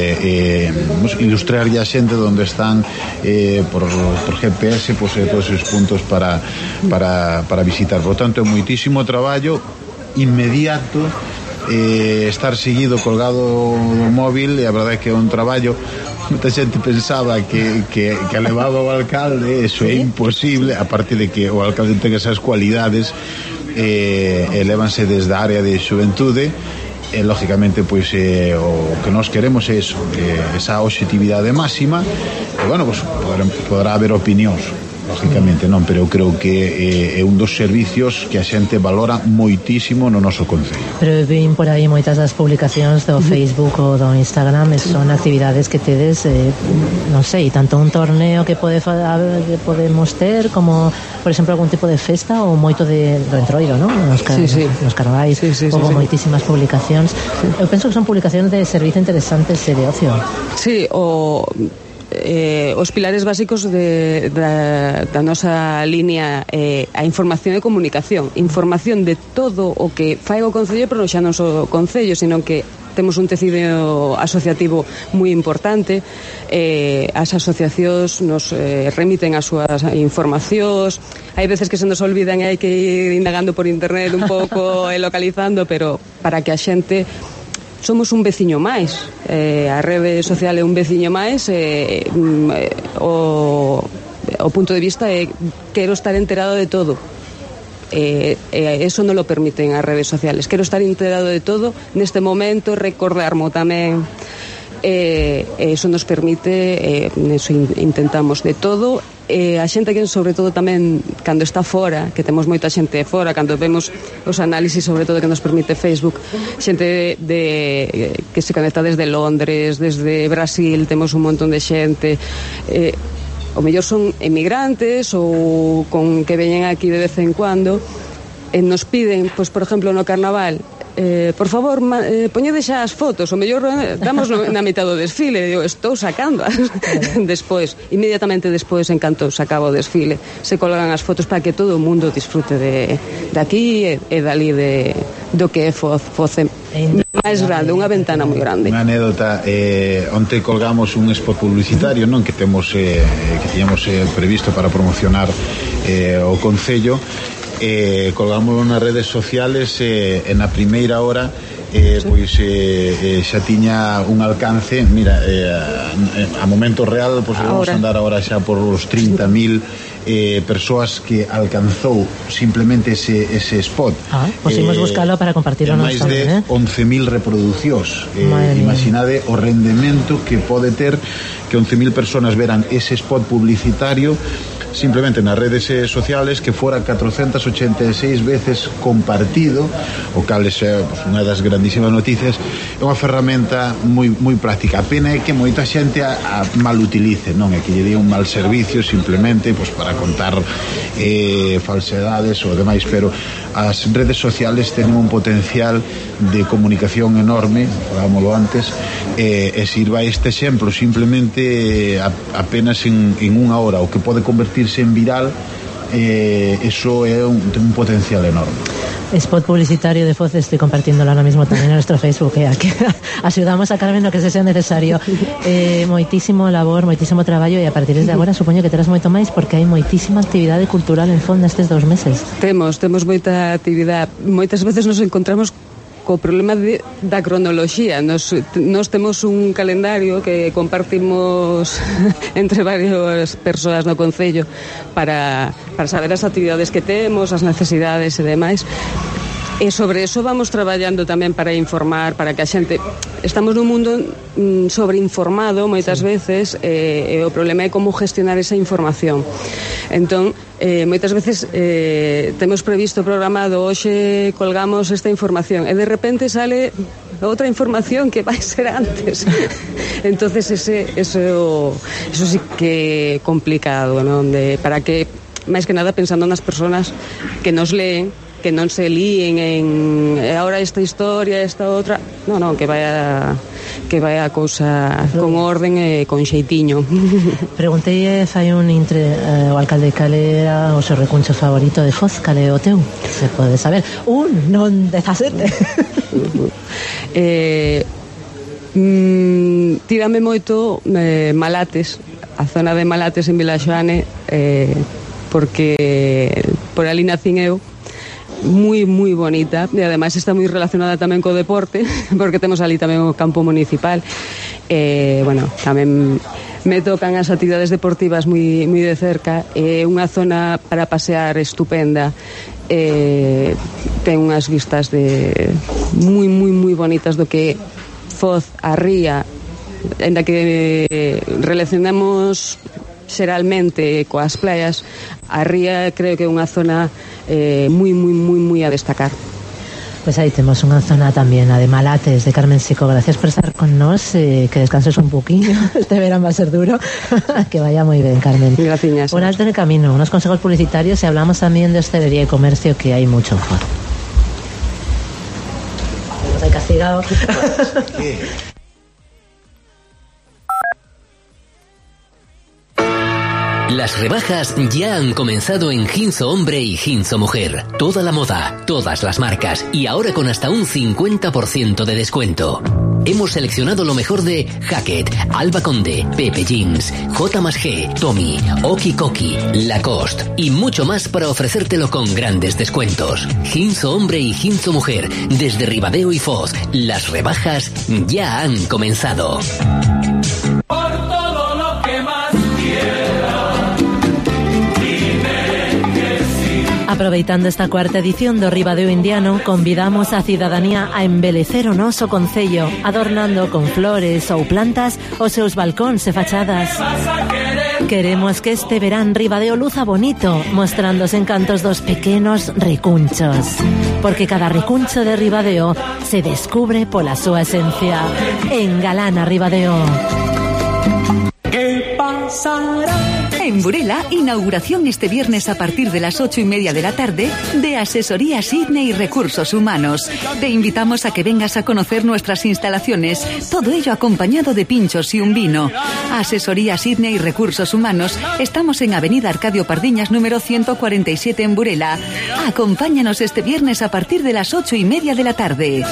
ilustrar a xente onde están por GPS, pois todos os puntos para visitar. Por tanto, é moitísimo traballo inmediato, estar seguido colgado no móvil, e a verdade é que é un traballo. Moita xente pensaba que levaba o alcalde, eso é imposible, a partir de que o alcalde ten esas cualidades, elévanse desde a área de xuventude, e lógicamente pois o que nós queremos é eso, esa obxectividade máxima, e bueno, pois poderá haber opinións, lógicamente non, pero eu creo que é un dos servicios que a xente valora moitísimo no noso concello. Pero vin por aí moitas das publicacións do Facebook ou do Instagram, son actividades que tedes, non sei, tanto un torneo que podemos ter, como por exemplo algún tipo de festa, ou moito do entroido, non? Nos carnavais, ou moitísimas publicacións. Eu penso que son publicacións de servizo interesantes e de ocio. Sí, os pilares básicos da nosa línea, a información e comunicación de todo o que fai o Concello, pero non xa non só o Concello, sino que temos un tecido asociativo moi importante. As asociacións nos remiten as súas informacións, hai veces que se nos olvidan e hai que ir indagando por internet un pouco e localizando, pero para que a xente somos un veciño máis, a rede social é un veciño máis, o punto de vista é quero estar enterado de todo, eso non lo permiten as redes sociales, quero estar enterado de todo neste momento, recordarmo tamén, eso nos permite, eso intentamos de todo. A xente que sobre todo tamén cando está fora, que temos moita xente fora, cando vemos os análisis sobre todo que nos permite Facebook, xente que se conecta desde Londres, desde Brasil, temos un montón de xente, o mellor son emigrantes ou con que veñen aquí de vez en cuando, e nos piden, pois por exemplo no carnaval, por favor, poñede xa as fotos, o mellor damos na mitad do desfile. Eu estou sacando despois, inmediatamente despois, en canto se acaba o desfile, se colgan as fotos para que todo o mundo disfrute de aquí e dali do que é Foz máis grande, unha ventana moi grande. Unha anécdota, onte colgamos un spot publicitario, non, que temos que tiñamos previsto para promocionar o Concello. Colgámoslo nas redes sociales, na primeira hora pois xa tiña un alcance, mira, a momento real pois vamos a andar agora xa por os 30.000 persoas que alcanzou simplemente ese spot. Pois imos buscalo para compartirlo máis de 11.000 reproducións. Imaginade o rendemento que pode ter que 11.000 personas veran ese spot publicitario simplemente nas redes sociales, que fora 486 veces compartido, o cal é unha das grandísimas noticias. É unha ferramenta moi práctica. A pena é que moita xente a mal utilice, non é que lle dé un mal servicio simplemente para contar falsedades ou demais, pero as redes sociales teñen un potencial de comunicación enorme, falámoslo antes, e sirva este exemplo simplemente apenas en unha hora, o que pode convertirse en viral, eso é ten un potencial enorme. Spot publicitario de Foz, estoy compartiéndolo ahora mismo tamén en nuestro Facebook, que axudamos a Carmen no que se sea necesario. Moitísimo labor, moitísimo traballo, e a partir de agora supoño que terás moito máis, porque hai moitísima actividade cultural en Foz nestes 2 meses. Temos moita actividade. Moitas veces nos encontramos co problema da cronoloxía. Nos temos un calendario que compartimos entre varias persoas no Concello para saber as actividades que temos, as necesidades e demais. E sobre eso vamos traballando tamén para informar, para que a xente... Estamos nun mundo sobreinformado moitas veces, e o problema é como gestionar esa información. Entón, moitas veces temos previsto, programado, hoxe colgamos esta información, e de repente sale outra información que vai ser antes. Entonces eso sí que é complicado, non? Para que, máis que nada, pensando nas persoas que nos leen, que non se líen en ahora esta historia, esta outra, non, que vai a cousa con orden e con xeitiño. Preguntei fai un o alcalde cal era o seu recuncho favorito de Foz, cal é o teu? Se pode saber. Non 17. Tírame moito Malates, a zona de Malates en Vilaxoane, porque por ali nacín eu. Moi bonita, e ademais está moi relacionada tamén co deporte, porque temos ali tamén o campo municipal. Tamén me tocan as actividades deportivas moi de cerca. É unha zona para pasear estupenda, ten unhas vistas moi bonitas do que Foz, a ría, en da que relacionamos xeralmente coas playas. A ría creo que é unha zona moi a destacar. Pues aí temos unha zona tamén, a de Malates, de Carmen Seco. Gracias por estar con nos, que descanses un poquinho. Este verán va a ser duro. Que vaya muy bien, Carmen. Gracias. Un alto en el camino, unos consejos publicitarios, y hablamos también de hostelería y comercio, que hay mucho en Foz. Nos hay castigado. Las rebajas ya han comenzado en Ginzo Hombre y Ginzo Mujer. Toda la moda, todas las marcas y ahora con hasta un 50% de descuento. Hemos seleccionado lo mejor de Hackett, Alba Conde, Pepe Jeans, J+G, Tommy, Oki Koki, Lacoste y mucho más para ofrecértelo con grandes descuentos. Ginzo Hombre y Ginzo Mujer, desde Ribadeo y Foz. Las rebajas ya han comenzado. Aproveitando esta cuarta edición do Ribadeo Indiano, convidamos a cidadanía a embelecer o noso concello, adornando con flores ou plantas os seus balcóns e fachadas. Queremos que este verán Ribadeo luza bonito, mostrando os encantos dos pequenos recunchos. Porque cada recuncho de Ribadeo se descubre pola súa esencia. Engalana Ribadeo. ¿Qué pasará? En Burela, inauguración este viernes a partir de las 8:30 de la tarde de Asesoría Sidney Recursos Humanos. Te invitamos a que vengas a conocer nuestras instalaciones, todo ello acompañado de pinchos y un vino. Asesoría Sidney Recursos Humanos, estamos en Avenida Arcadio Pardiñas número 147 en Burela. Acompáñanos este viernes a partir de las 8:30 de la tarde.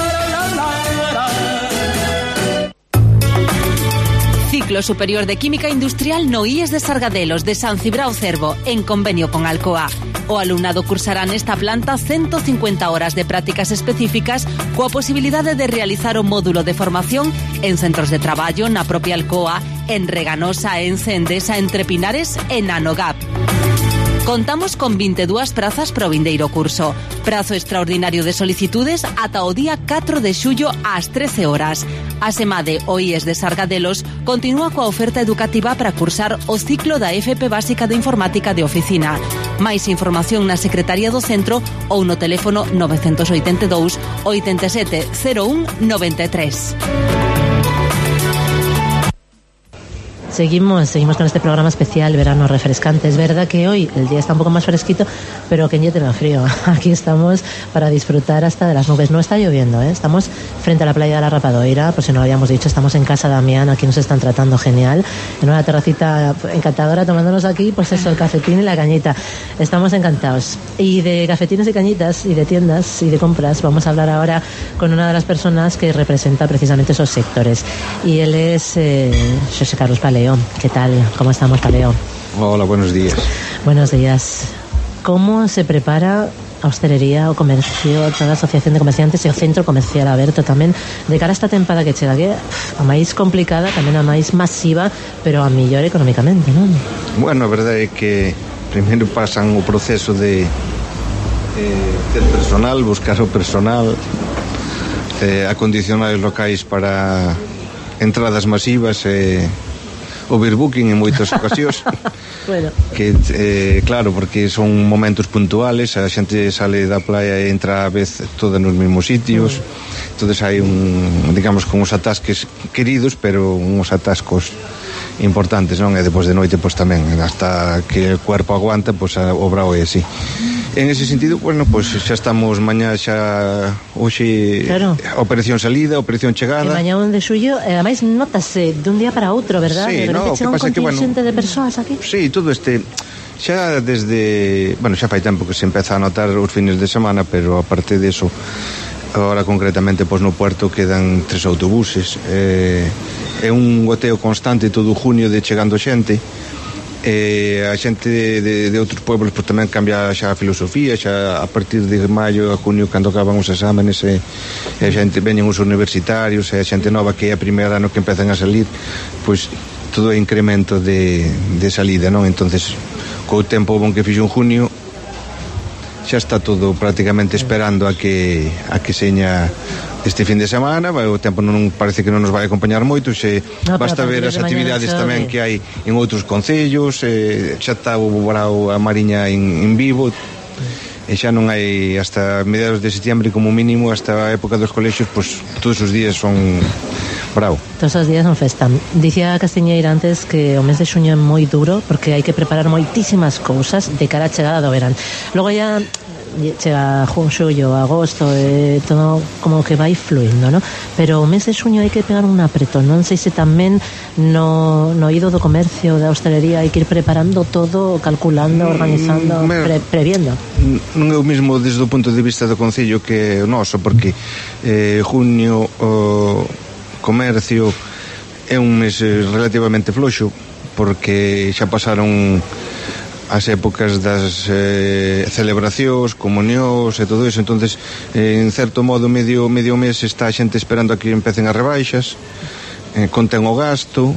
Ciclo Superior de Química Industrial no IES de Sargadelos de San Cibrao Cervo, en convenio con Alcoa. O alumnado cursará nesta planta 150 horas de prácticas específicas coa posibilidade de realizar o módulo de formación en centros de traballo na propia Alcoa, en Reganosa, en Cendesa, Entre Pinares e na Nogap. Contamos con 22 prazas para o vindeiro curso. Prazo extraordinario de solicitudes ata o día 4 de xullo ás 13 horas. A SEMADE o IES de Sargadelos continúa coa oferta educativa para cursar o ciclo da FP Básica de Informática de Oficina. Máis información na Secretaría do Centro ou no teléfono 982 87 01 93. Seguimos con este programa especial Verano Refrescante. Es verdad que hoy el día está un poco más fresquito, pero que en tenga frío. Aquí estamos para disfrutar hasta de las nubes. No está lloviendo, ¿eh? Estamos frente a la playa de la Rapadoira, por si no lo habíamos dicho. Estamos en Casa Damián, aquí nos están tratando genial, en una terracita encantadora, tomándonos aquí, pues eso, el cafetín y la cañita. Estamos encantados. Y de cafetines y cañitas, y de tiendas y de compras, vamos a hablar ahora con una de las personas que representa precisamente esos sectores. Y él es José Carlos Paleo. ¿Qué tal? ¿Cómo estamos, Paleo? Hola, buenos días. Buenos días. ¿Cómo se prepara a hostelería o comercio, toda a asociación de comerciantes e o centro comercial aberto tamén de cara a esta tempada que chega, que a máis complicada, tamén a máis masiva, pero a mellor económicamente, non? Bueno, a verdade é que primeiro pasan o proceso de ter personal, buscar o personal, acondicionar os locais para entradas masivas e overbooking en moitas ocasións. Bueno. Que, claro, porque son momentos puntuales, a xente sale da playa e entra a vez toda nos mesmos sitios, entonces hai digamos, con uns atasques queridos, pero uns atascos importantes, non? E depois de noite, pois tamén, hasta que o cuerpo aguanta, pois o brao é así. En ese sentido, bueno, pois xa estamos mañá xa hoxe, claro. Operación salida, operación chegada. E mañá 1 de xullo, ademais notase dun día para outro, verdad? Sí, de repente chega un contingente de persoas aquí. Sí, todo xa desde, bueno, xa fai tempo que se empeza a notar os fines de semana, pero aparte de eso, agora concretamente pois no puerto quedan 3 autobuses, é un goteo constante todo o junio de chegando xente. A xente de outros pueblos pois tamén cambia xa a filosofía, xa a partir de maio a junio, cando acaban os exámenes, e a xente veñen os universitarios, e a xente nova que é a primeira ano que empezan a salir, pois todo é incremento de salida, non? Entonces, co tempo bon que fixo en junio, xa está todo prácticamente esperando a que seña este fin de semana. O tempo non parece que non nos vai acompañar moito, basta ver as actividades tamén que hai en outros concellos, xa está o brao, a Mariña en vivo, e xa non hai hasta mediados de setiembre como mínimo, hasta a época dos colexios, pois todos os días son bravo. Todos os días son festa. Dicía Castiñeira antes que o mes de xuño é moi duro porque hai que preparar moitísimas cousas de cara a chegada do verán. Logo ya chega xullo, agosto, todo como que vai fluindo, ¿no? Pero o mes de xuño hai que pegar un apreto. Non sei se tamén no ido do comercio, da hostelería, hai que ir preparando todo, calculando, organizando, previendo. Non é o mesmo desde o punto de vista do concello que o noso, porque junio o comercio é un mes relativamente floxo, porque xa pasaron as épocas das celebracións, comunións e todo iso, entonces en certo modo medio mes está a xente esperando a que empecen as rebaixas, contén o gasto,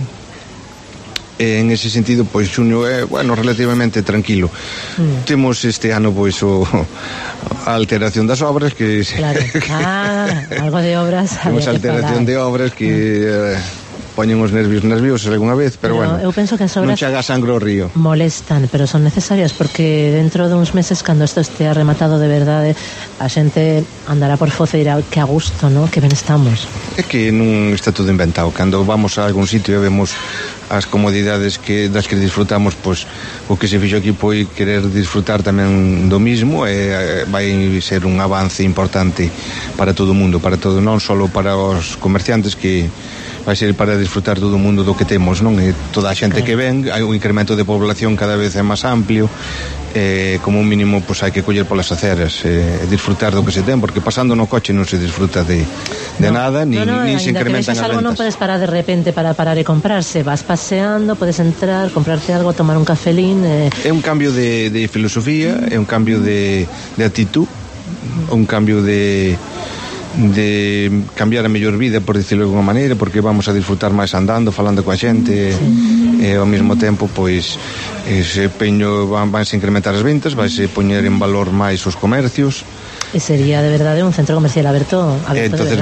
e en ese sentido pois xuño é, bueno, relativamente tranquilo. Temos este ano pois a alteración das obras que claro. Algo de obras. Temos a alteración de obras que poñen os nervios nerviosos algunha vez, pero bueno, eu penso que as obras non chega a sangre ao río. Molestan, pero son necesarias porque dentro de uns meses, cando isto estea rematado de verdade, a xente andará por foce e dirá que a gusto, ¿no? Que ben estamos. É que non está todo inventado. Cando vamos a algún sitio e vemos as comodidades das que disfrutamos, pois o que se fixo aquí foi querer disfrutar tamén do mismo, e vai ser un avance importante para todo o mundo, para todo, non só para os comerciantes, que vai ser para disfrutar todo o mundo do que temos, non? E toda a xente que ven, hai un incremento de población cada vez é máis amplio, como un mínimo pois hai que coller polas aceras e disfrutar do que se ten, porque pasando no coche non se disfruta de nada, nin se incrementan as rentas. Non podes parar de repente para parar e comprarse, vas paseando, podes entrar, comprarte algo, tomar un cafelín. É un cambio de filosofía, é un cambio de actitud, un cambio de cambiar a mellor vida, por dicirlo de alguma maneira, porque vamos a disfrutar máis andando, falando coa xente, e ao mesmo tempo pois ese peño vanse incrementar as ventas, vaise poñer en valor máis os comercios, e sería de verdade un centro comercial aberto entonces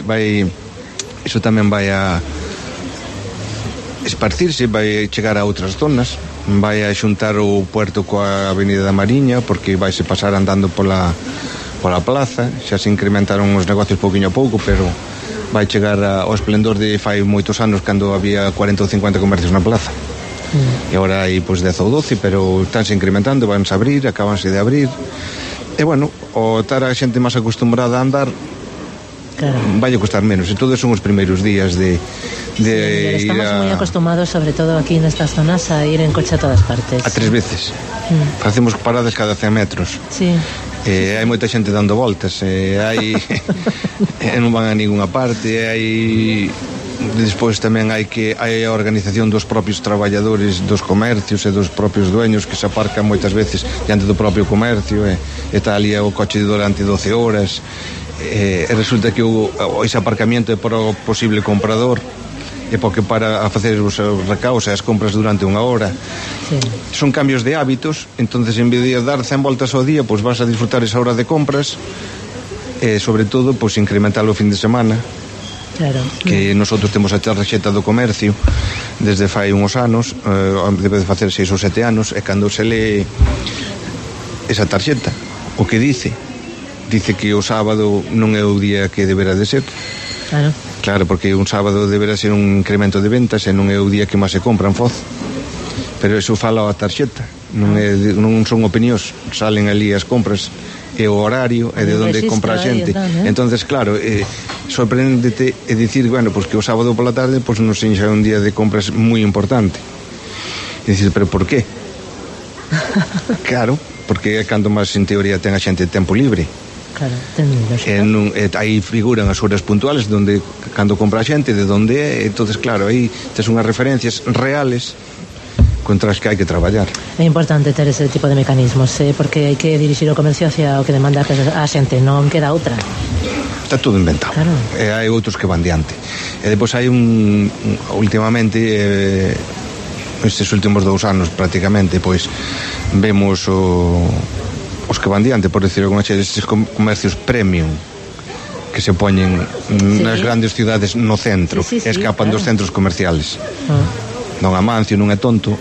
iso tamén vai a esparcirse, vai chegar a outras zonas, vai a xuntar o puerto coa Avenida da Mariña, porque vaise pasar andando pola plaza. Xa se incrementaron os negocios pouquinho a pouco, pero vai chegar ao esplendor de fai moitos anos, cando había 40 ou 50 comercios na plaza. E agora hai pois 10 ou 12, pero estánse incrementando, vanse a abrir, acabanse de abrir. E bueno, o estar a xente máis acostumbrada a andar, vai a costar menos, e todos son os primeiros días de estamos moi acostumados, sobre todo aquí nestas zonas, a ir en coche a todas partes. A 3 veces. Facemos paradas cada 100 metros. Sí. Hai moita xente dando voltas, non van a ninguna parte, despois tamén hai a organización dos propios traballadores dos comercios e dos propios dueños, que se aparcan moitas veces diante do propio comercio, e está ali o coche durante 12 horas, e resulta que ese aparcamiento é para o posible comprador, e porque para a facer os recaos e as compras durante unha hora. Son cambios de hábitos, entonces en vez de dar 100 voltas ao día, pois vas a disfrutar esa hora de compras, e sobre todo pois incrementar o fin de semana. Claro. Que nosotros temos a tarxeta do comercio desde fai uns anos, debe de facer 6 ou 7 anos, e cando se lee esa tarxeta, o que dice que o sábado non é o día que deberá de ser. Claro, porque un sábado deberá ser un incremento de ventas e non é o día que máis se compra en Foz. Pero iso fala a tarxeta, non son opinións, salen ali as compras e o horario e de onde compra a xente. Entonces, claro, sorpréndete e dicir, bueno, pois que o sábado pola tarde pois non sexa un día de compras moi importante. E dicir, pero por qué? Claro, porque é cando máis en teoría ten a xente tempo libre. Claro, aí figuran as horas puntuales donde cando compra a xente, de onde é, entonces claro, aí tes unhas referencias reales contra as que hai que traballar. É importante ter ese tipo de mecanismos, porque hai que dirixir o comercio hacia o que demanda a xente, non queda outra. Está todo inventado. Claro. E hai outros que van diante. E depois hai últimamente estes últimos 2 anos prácticamente, pois vemos os que van diante, por decirlo como estes comercios premium que se poñen nas grandes cidades no centro, e escapan dos centros comerciales. Non Amancio, non é tonto.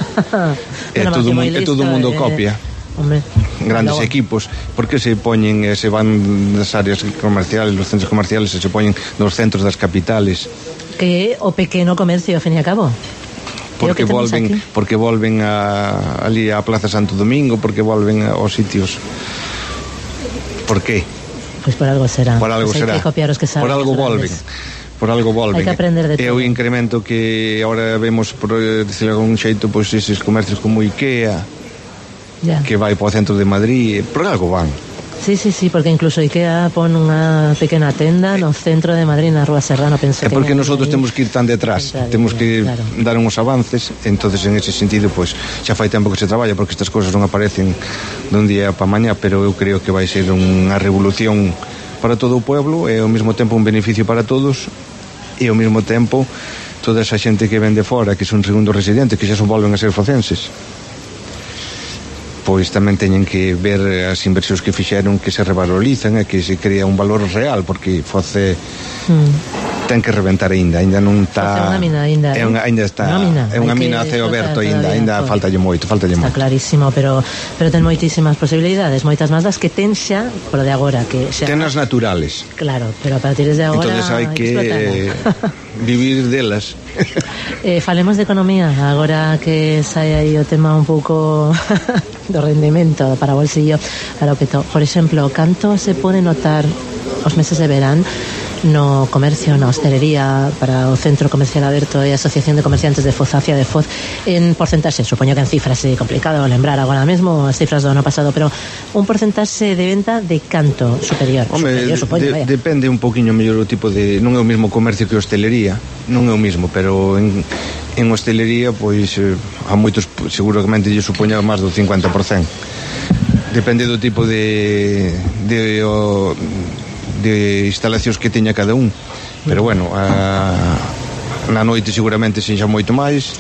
Todo o mundo copia. Grandes equipos, porque se poñen se van das áreas comerciales, los centros comerciales, se poñen nos centros das capitales, que é o pequeno comercio, ao fin e a cabo. Porque volven ali a Plaza Santo Domingo, porque volven aos sitios. Por qué? Pois por algo será. Por algo será. Hai que copiar os que saben. Por algo volven. Hai que aprender de todo. É o incremento que agora vemos, por decirlo de algún xeito, pois eses comercios como IKEA, que vai para o centro de Madrid, por algo van. Sí, porque incluso IKEA pon unha pequena tenda no centro de Madrid, na Rúa Serrano, penso. É porque nosotros temos que ir tan detrás, temos que dar uns avances, entonces en ese sentido, pois, xa fai tempo que se traballa, porque estas cosas non aparecen dun día para mañá, pero eu creo que vai ser unha revolución para todo o pueblo, e ao mesmo tempo un beneficio para todos, e ao mesmo tempo toda esa xente que ven de fora, que son segundos residentes, que xa son volven a ser focenses, pois tamén teñen que ver as inversións que fixeron, que se revalorizan e que se crea un valor real, porque Foz ten que reventar ainda non está. É unha mina ainda. É unha mina a ceo aberto ainda faltalle moito. Está clarísimo, pero ten moitísimas posibilidades, moitas máis das que ten xa polo de agora, que xa ten as naturales. Claro, pero a partir de agora entonces hai que vivir delas. Falemos de economía agora que sai aí o tema un pouco do rendimento para o bolsillo, para o peto. Por exemplo, canto se pode notar os meses de verán no comercio, na hostelería, para o Centro Comercial Aberto e a Asociación de Comerciantes de Foz, ACIA de Foz, en porcentaxe? Supoño que en cifras é complicado lembrar agora mesmo as cifras do ano pasado, pero un porcentaxe de venta de canto superior? Depende un poquinho mellor o tipo de... Non é o mesmo comercio que hostelería, non é o mesmo, pero en hostelería, pois, a moitos seguramente lle supoña máis do 50%. Depende do tipo de de instalacións que teña cada un. Pero bueno, na noite seguramente sexa moito máis,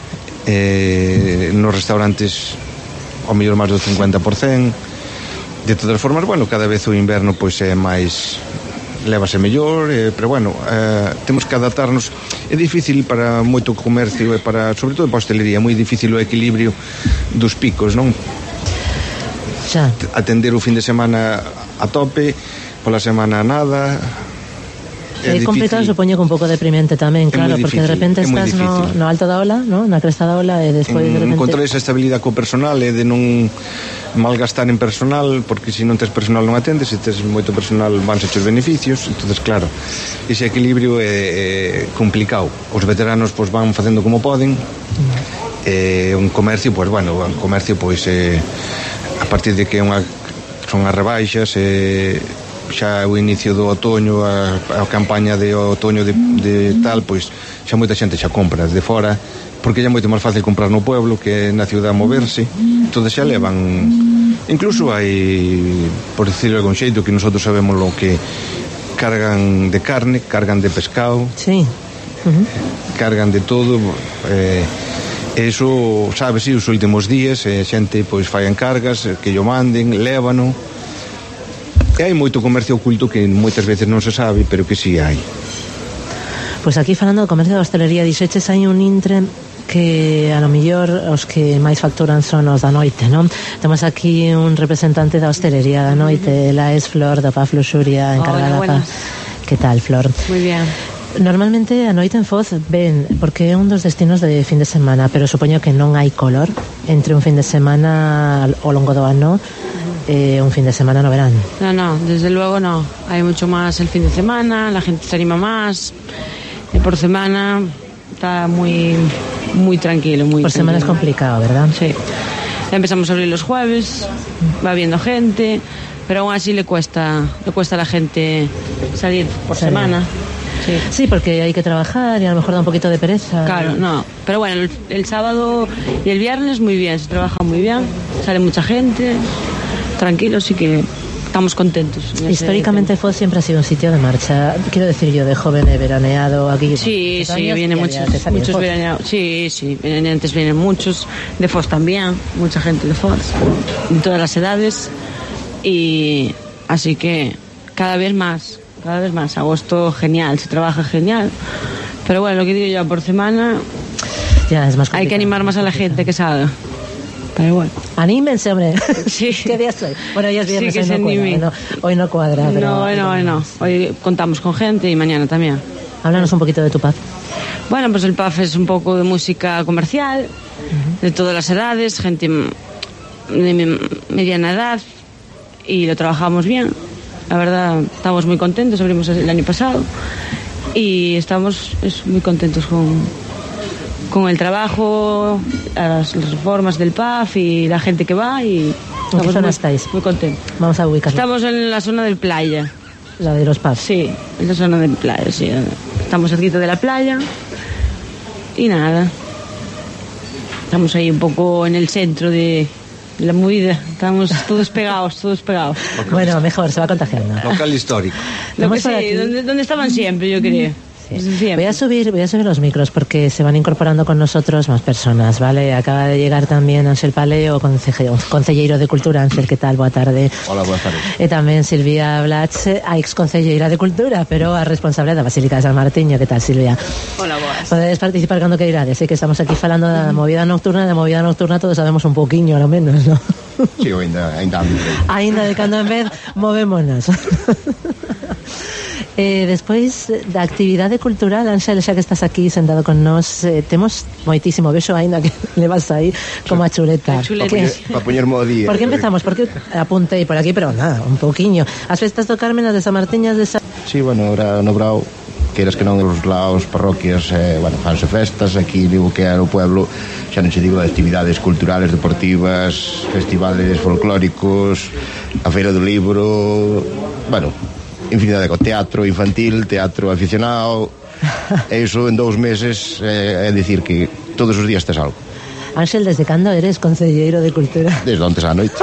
nos restaurantes ao mellor máis do 50%. De todas formas, bueno, cada vez o inverno pois é máis, lévase mellor, pero bueno, temos que adaptarnos. É difícil para moito comercio e para, sobre todo para a hostelería, moi difícil o equilibrio dos picos, non? Xa. Atender o fin de semana a tope, pola semana nada. É complicado, supoño que un pouco deprimente tamén, claro, porque de repente estás no alto da ola, no? Na cresta da ola, e despois de repente encontrar esa estabilidade co personal e de non malgastar en personal, porque se non tes personal non atendes, se tes moito personal vanse os beneficios. Entonces, claro, ese equilibrio é complicado. Os veteranos pois van facendo como poden. Un comercio, pois bueno, un comercio pois a partir de que son as rebaixas, xa o inicio do outoño, a campaña de outoño de tal, pois xa moita xente xa compra de fora, porque é moito máis fácil comprar no pueblo que na ciudad moverse. Entón xa levan, incluso hai, por decirlo de algún xeito, que nosotros sabemos lo que cargan de carne, cargan de pescado, sí. Cargan de todo, eso, sabes, si os últimos días xente pois fai encargas, que yo manden, lévano. E hai moito comercio oculto que moitas veces non se sabe, pero que si hai. Pois aquí falando do comercio da hostelería, dixeches hai un intre que a lo mellor os que máis facturan son os da noite, non? Temos aquí un representante da hostelería da noite, ela é Flor da Paz Luxuria, encargada. Hola, Que tal, Flor? Moi bien. Normalmente a noite en Foz ven, porque é un dos destinos de fin de semana, pero supoño que non hai color entre un fin de semana ao longo do ano un fin de semana no verán. No, desde luego no. Hay mucho más el fin de semana, la gente se anima más. Por semana está muy tranquilo. Por semana es complicado, ¿verdad? Sí. Ya empezamos a abrir los jueves, va viendo gente, pero aún así le cuesta a la gente salir por semana. Sí, porque hay que trabajar y a lo mejor da un poquito de pereza. Claro, no. Pero bueno, el sábado y el viernes muy bien, se trabaja muy bien, sale mucha gente. Tranquilos, sí que estamos contentos. Históricamente Foz siempre ha sido un sitio de marcha, quiero decir yo, de joven veraneado aquí. Sí, vienen muchos veraneados. Sí, veraneantes vienen muchos, de Foz también, mucha gente de Foz, de todas las edades, y así que cada vez más. Agosto genial, se trabaja genial, pero bueno, lo que digo yo, por semana ya es más complicado. Hay que animar más a la gente que salga. Pero bueno. Anímense, hombre. Sí. ¿Qué día soy? Bueno, ya es viernes, sí, hoy no cuadra. Pero no. Hoy contamos con gente y mañana también. Háblanos un poquito de tu pub. Bueno, pues el pub es un poco de música comercial, de todas las edades, gente de mediana edad, y lo trabajamos bien. La verdad, estamos muy contentos, abrimos el año pasado y estamos muy contentos con el trabajo, las reformas del pub y la gente que va, y ¿en qué zona estáis? Muy contentos. Vamos a ubicarlo. Estamos en la zona del playa. La de los pubs. Sí, en la zona del playa, sí. Estamos cerquita de la playa y nada. Estamos ahí un poco en el centro de la movida. Estamos todos pegados. Bueno, mejor, se va contagiando. Local histórico. Donde estaban siempre, yo creo. Sí. Voy a subir los micros porque se van incorporando con nosotros más personas, ¿vale? Acaba de llegar tamén Ángel Paleo, concelleiro de Cultura. Ángel, que tal? Boa tarde. Hola, boa tarde. E tamén Silvia Blach, a ex-concelleira de Cultura, pero a responsable da Basílica de San Martiño. Que tal, Silvia? Hola, boas. Podedes participar cando que irades, que estamos aquí falando da movida nocturna. Da movida nocturna todos sabemos un poquinho, ao menos, ¿no? Sí, ainda de cando en vez movémonos. Despois da actividade cultural, Ángel, xa que estás aquí sentado con nós, temos moitísimo vexo aínda que levas aí como a chuleta. Para poñermo o día. Por que empezamos? Porque apuntei por aquí, pero nada, un pouquiño. As festas do Carmen, as de San Martiñas de San... Sí, bueno, ahora no Brao, queiras que non, os laos, parroquias, fanse festas. Aquí digo que era o pueblo, xa non se digo de actividades culturales, deportivas, festivales folclóricos, a Feira do Libro, bueno, infinidade de teatro infantil, teatro aficionado. E iso en 2 meses é dicir que todos os días tes algo. Ángel, desde cando eres concelleiro de Cultura? Desde ontes á noite.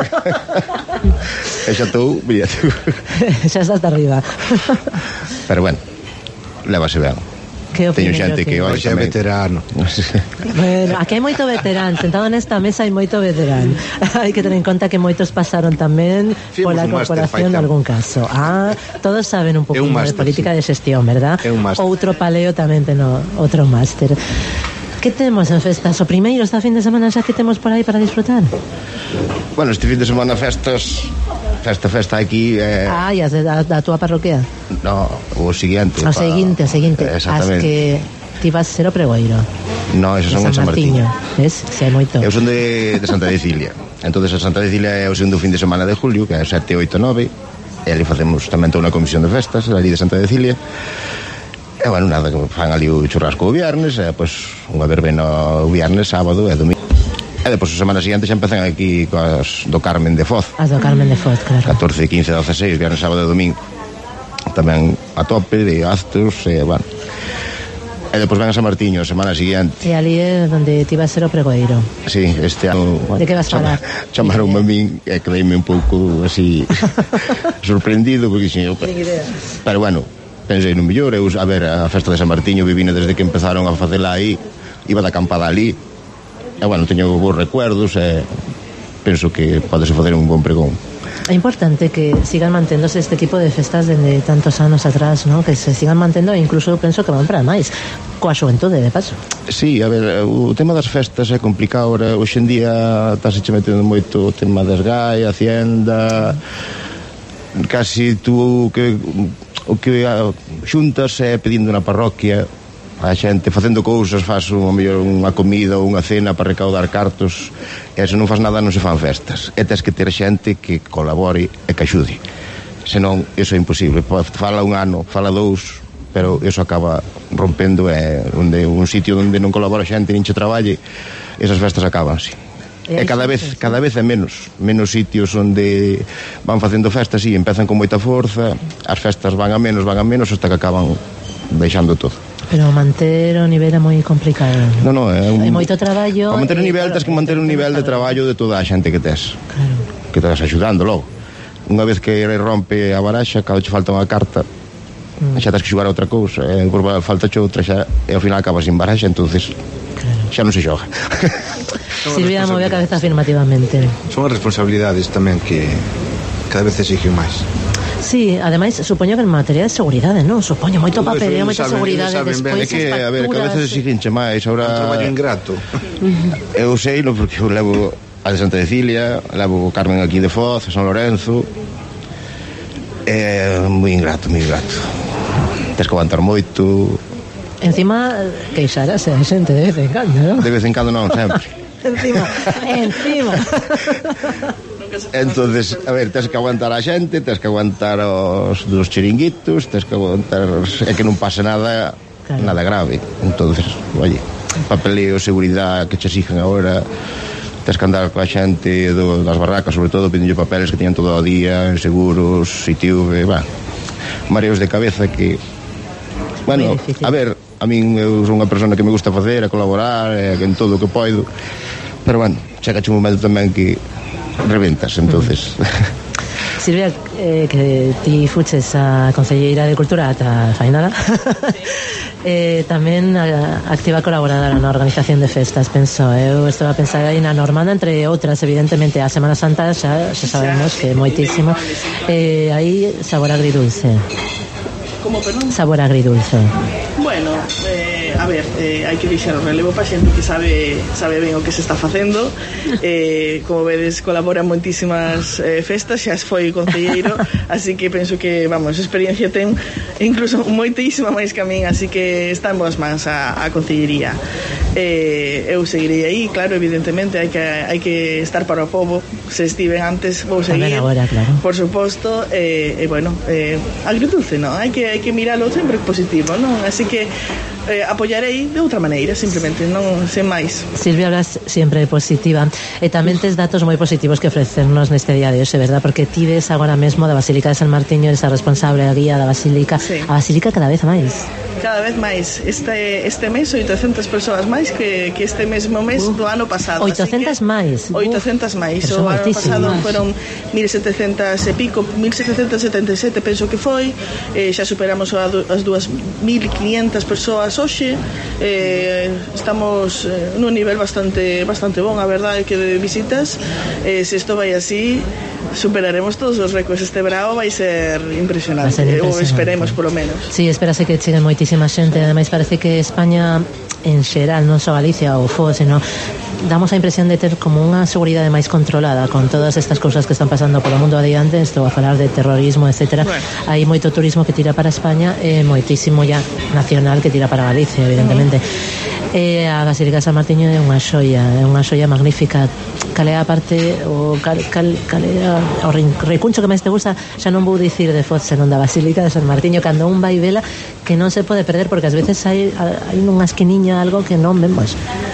E xa tú, mira tú. Xa estás arriba. Pero bueno, lévase ben. Teño xente que hoxe é veterano. Bueno, aquí hai moito veterán. Sentado nesta mesa hai moito veterán. Hai que tener en conta que moitos pasaron tamén pola corporación en algún caso. Todos saben un pouco de política de xestión, verdad? Outro paleo tamén ten outro máster. Que temos en festas? O primeiro esta fin de semana xa que temos por aí para disfrutar? Bueno, este fin de semana festas aquí e as da túa parroquia? No, o seguinte. O seguinte. As que ti vas ser o pregoeiro. No, esos son en San Martiño. Ves? Se hai moito. Eu son de Santa Cecilia. Entonces a Santa Cecilia é o segundo fin de semana de julio, que é 7, 8, 9. E ali facemos tamén toda unha comisión de festas ali de Santa Cecilia. E bueno, nada, que fan ali o churrasco o viernes, e pois unha verbena o viernes, sábado e domingo. E depois a semana seguinte xa empezan aquí coas do Carmen de Foz. As do Carmen de Foz, claro. 14, 15, 16, viernes, sábado e domingo. Tamén a tope de actos, e bueno. E depois ven a San Martiño, a semana seguinte. E ali é onde ti vas ser o pregoeiro. Sí, este ano... De que vas falar? Chamaronme a min e quedeime un pouco así sorprendido, porque xin... Pero bueno, pensei no mellor, eu a ver a festa de San Martiño vivina desde que empezaron a facela aí, iba de acampada ali. E bueno, teño bons recuerdos e penso que podese facer un bon pregón. É importante que sigan manténdose este tipo de festas dende tantos anos atrás, ¿no? Que se sigan mantendo e incluso penso que van para máis coa xuventude, de paso. Sí, a ver, o tema das festas é complicado ahora, hoxe en día estás metendo moito o tema das GAE, a Hacienda, casi tú o que xuntas é pedindo na parroquia a xente facendo cousas, faz a mellor unha comida ou unha cena para recaudar cartos, e se non faz nada non se fan festas, e tens que ter xente que colabore e que axude, senón iso é imposible. Fala un ano, fala dous, pero iso acaba rompendo, onde un sitio onde non colabora xente nin che traballe, esas festas acaban así. E cada vez é menos sitios onde van facendo festas, e empezan con moita forza, as festas van a menos hasta que acaban deixando todo. Pero manter o nivel é moi complicado. No, é moito traballo. Para manter o nivel tens que manter un nivel de traballo de toda a xente que tes. Claro. Que estás axudando logo. Unha vez que rompe a baraxa, cada che falta unha carta, xa tens que xogar a outra cousa, e falta che outra xa, e ao final acabas sin baraxa, entonces xa non se xoga. Silvia move a cabeza afirmativamente. Son as responsabilidades tamén que cada vez exigen máis. Sí, ademais, supoño que en materia de seguridade, non? Supoño moito papeleo, moita seguridade despois, é que, a ver, cada vez exigínche máis. Ahora, un traballo ingrato. Eu sei, no, porque eu levo a de Santa Cecilia, levo o Carmen aquí de Foz, a San Lorenzo. É moi ingrato. Tens que aguantar moito. Encima, queixarase a xente de vez en cando, non? De vez en cando non, sempre. Encima. Entonces, a ver, tens que aguantar a xente, tens que aguantar os dos chiringuitos, tens que aguantar, é que non pase nada, claro, nada grave. Entonces, oye, papeleo, seguridade que che exigen agora, tens que andar coa xente das barracas, sobre todo pedindo papeles que teñan todo o día, seguros, ITV, mareos de cabeza que, bueno, a ver, a min eu sou unha persona que me gusta facer, a colaborar, en todo o que poido, pero bueno, chega un momento tamén que reventas, entonces. Silvia, que ti fuches a Concelleira de Cultura ata fainada, tamén activa colaboradora na organización de festas, penso. Eu estou a pensar aí na Normanda, entre outras, evidentemente a Semana Santa xa sabemos que é moitísimo, aí sabor agridulce. Como, perdón? Sabor agridulce. Bueno, a ver, hai que deixar o relevo para xente que sabe ben o que se está facendo. Como vedes, colabora en moitísimas festas, xa foi concelleiro, así que penso que, vamos, experiencia ten incluso moitísima máis que a min, así que está en boas mans a concellería. Eu seguirei aí, claro, evidentemente hai que estar para o povo. Se estiven antes, vou seguir agora, claro, por suposto, bueno, agridulce, non? Hai que miralo sempre positivo, non? Así que apoyarei de outra maneira, simplemente, non sen máis. Silvia, hablas siempre positiva e tamén tes datos moi positivos que ofrecernos neste día de hoxe, verdad? Porque ti ves agora mesmo da Basílica de San Martiño, eres a responsable, a guía da Basílica. Sí. A Basílica cada vez máis. Cada vez máis. Este mes 800 persoas máis que este mesmo mes do ano pasado. 800 máis. 800 máis. O ano pasado foron 1700 e pico, 1777 penso que foi. Xa superamos as 2500 persoas hoxe. Estamos nun nivel bastante bon, a verdade, que de visitas. Se isto vai así, superaremos todos os récords. Este verao vai ser impresionante, ou esperemos polo menos. Sí, espérase que cheguen moitísima xente. Ademais parece que España en xeral, non só Galicia ou FOS, sino damos a impresión de ter como unha seguridade máis controlada con todas estas cousas que están pasando polo mundo adiante. Estou a falar de terrorismo, etcétera. Bueno. Hai moito turismo que tira para España e moitísimo ya nacional que tira para Galicia, evidentemente. A Basílica de San Martiño é unha xoia magnífica. Cal é a parte o recuncho que máis te gusta? Xa non vou dicir de Foz, senón da Basílica de San Martiño, cando un vai vela, que non se pode perder, porque ás veces hai unha esquiniña, algo que non vemos.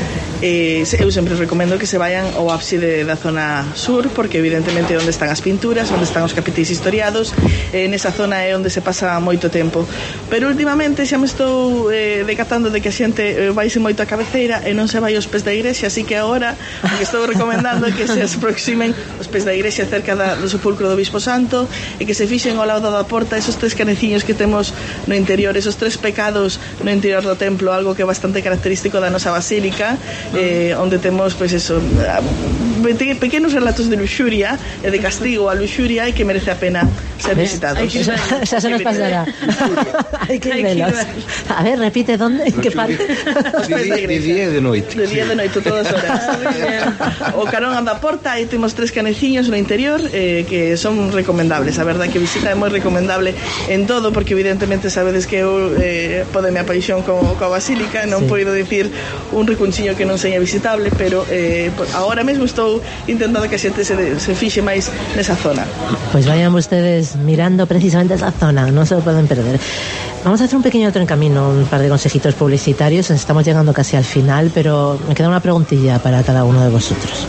Eu sempre recomendo que se vayan ao ábside da zona sur, porque evidentemente é onde están as pinturas, onde están os capitéis historiados, nesa zona é onde se pasa moito tempo. Pero últimamente xa me estou decatando de que a xente vaise moito a cabeceira e non se vai aos pés da igrexa, así que agora o que estou recomendando é que se aproximen os pés da igrexa cerca do sepulcro do Bispo Santo e que se fixen ao lado da porta esos 3 caneciños que temos no interior, esos 3 pecados no interior do templo, algo que é bastante característico da nosa basílica, onde temos, pois eso, pequenos relatos de luxuria e de castigo a luxuria e que merece a pena ser visitados. Xa se nos pasará. Hai que velos. A ver, repite, donde, en que parte? De día e de noite. De día e de noite, todas horas. O carón anda a porta e temos 3 caneciños no interior que son recomendables. A verdade que visita é moi recomendable en todo, porque evidentemente sabedes que eu podeme a paixón coa basílica, non poido dicir un recunchiño que non seña visitable, pero agora mesmo estou intentando que a xente se fixe máis nesa zona. Pois vayan vostedes mirando precisamente esa zona, non se lo poden perder. Vamos a hacer un pequeño camino, un par de consejitos publicitarios. Estamos llegando casi al final, pero me queda una preguntilla para cada uno de vosotros.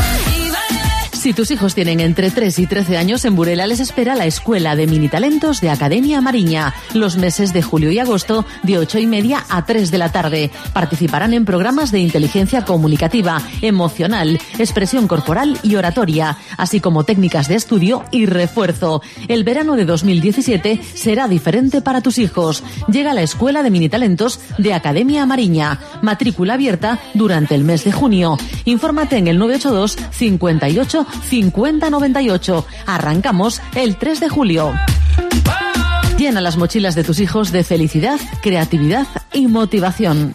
Si tus hijos tienen entre 3 y 13 años, en Burela les espera la Escuela de Mini Talentos de Academia Mariña, los meses de julio y agosto, de 8:30 a 3 de la tarde. Participarán en programas de inteligencia comunicativa, emocional, expresión corporal y oratoria, así como técnicas de estudio y refuerzo. El verano de 2017 será diferente para tus hijos. Llega la Escuela de Mini Talentos de Academia Mariña. Matrícula abierta durante el mes de junio. Infórmate en el 982 58 5098. Arrancamos el 3 de julio. Llena las mochilas de tus hijos de felicidad, creatividad y motivación.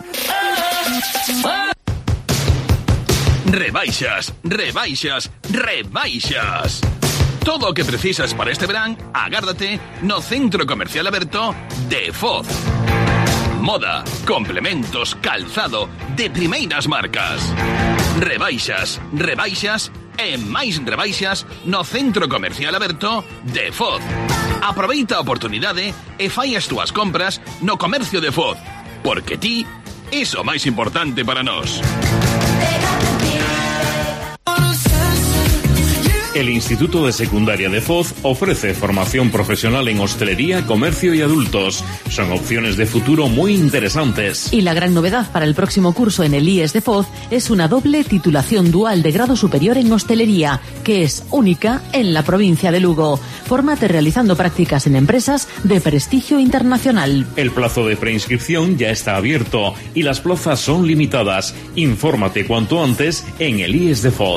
Rebaixas, rebaixas, rebaixas. Todo o que precisas para este verán, agárdate no Centro Comercial Aberto de Foz. Moda, complementos, calzado de primeiras marcas. Rebaixas, rebaixas e máis rebaixas no Centro Comercial Aberto de Foz. Aproveita a oportunidade e fai as túas compras no comercio de Foz, porque ti é o máis importante para nós. El Instituto de Secundaria de Foz ofrece formación profesional en hostelería, comercio y adultos. Son opciones de futuro muy interesantes. Y la gran novedad para el próximo curso en el IES de Foz es una doble titulación dual de grado superior en hostelería, que es única en la provincia de Lugo. Fórmate realizando prácticas en empresas de prestigio internacional. El plazo de preinscripción ya está abierto y las plazas son limitadas. Infórmate cuanto antes en el IES de Foz.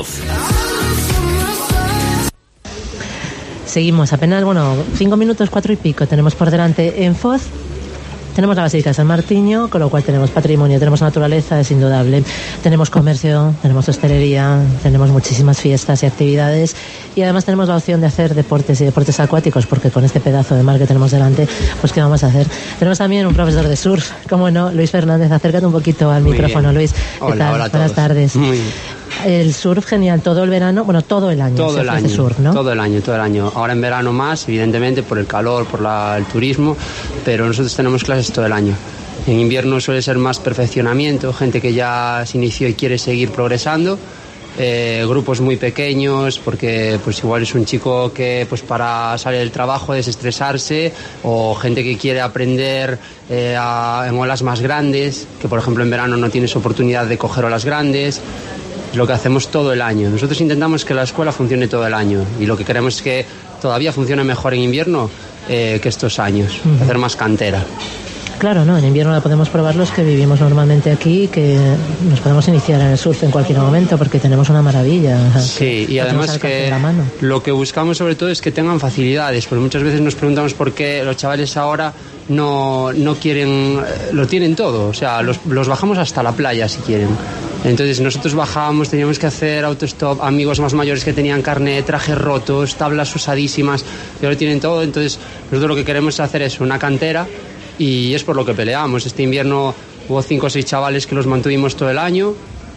Seguimos, apenas, 5 minutos, 4 y pico tenemos por delante en Foz. Tenemos la Basílica de San Martiño, con lo cual tenemos patrimonio, tenemos naturaleza, es indudable. Tenemos comercio, tenemos hostelería, tenemos muchísimas fiestas y actividades. Y además tenemos la opción de hacer deportes y deportes acuáticos, porque con este pedazo de mar que tenemos delante, pues ¿qué vamos a hacer? Tenemos también un profesor de surf, cómo no, Luis Fernández. Acércate un poquito al micrófono, Luis. ¿Qué tal? Hola, buenas tardes. Muy bien. El surf genial, todo el verano, todo el año. Todo el año, surf, ¿no? todo el año. Ahora en verano más, evidentemente, por el calor, por el turismo, pero nosotros tenemos clases todo el año. En invierno suele ser más perfeccionamiento, gente que ya se inició y quiere seguir progresando. Grupos muy pequeños, porque pues igual es un chico que pues para salir del trabajo, desestresarse, o gente que quiere aprender en olas más grandes, que por ejemplo en verano no tienes oportunidad de coger olas grandes. Es lo que hacemos todo el año. Nosotros intentamos que la escuela funcione todo el año, y lo que queremos es que todavía funcione mejor en invierno que estos años, hacer más cantera. Claro, ¿no? En invierno la podemos probar los que vivimos normalmente aquí, que nos podemos iniciar en el surf en cualquier momento porque tenemos una maravilla. Sí, y además que lo que buscamos sobre todo es que tengan facilidades, porque muchas veces nos preguntamos por qué los chavales ahora no quieren, lo tienen todo, o sea, los bajamos hasta la playa si quieren. Entonces nosotros bajábamos, teníamos que hacer autostop, amigos más mayores que tenían carnet, trajes rotos, tablas usadísimas, que lo tienen todo. Entonces nosotros lo que queremos es hacer es una cantera, y es por lo que peleamos. Este invierno hubo 5 o 6 chavales que los mantuvimos todo el año,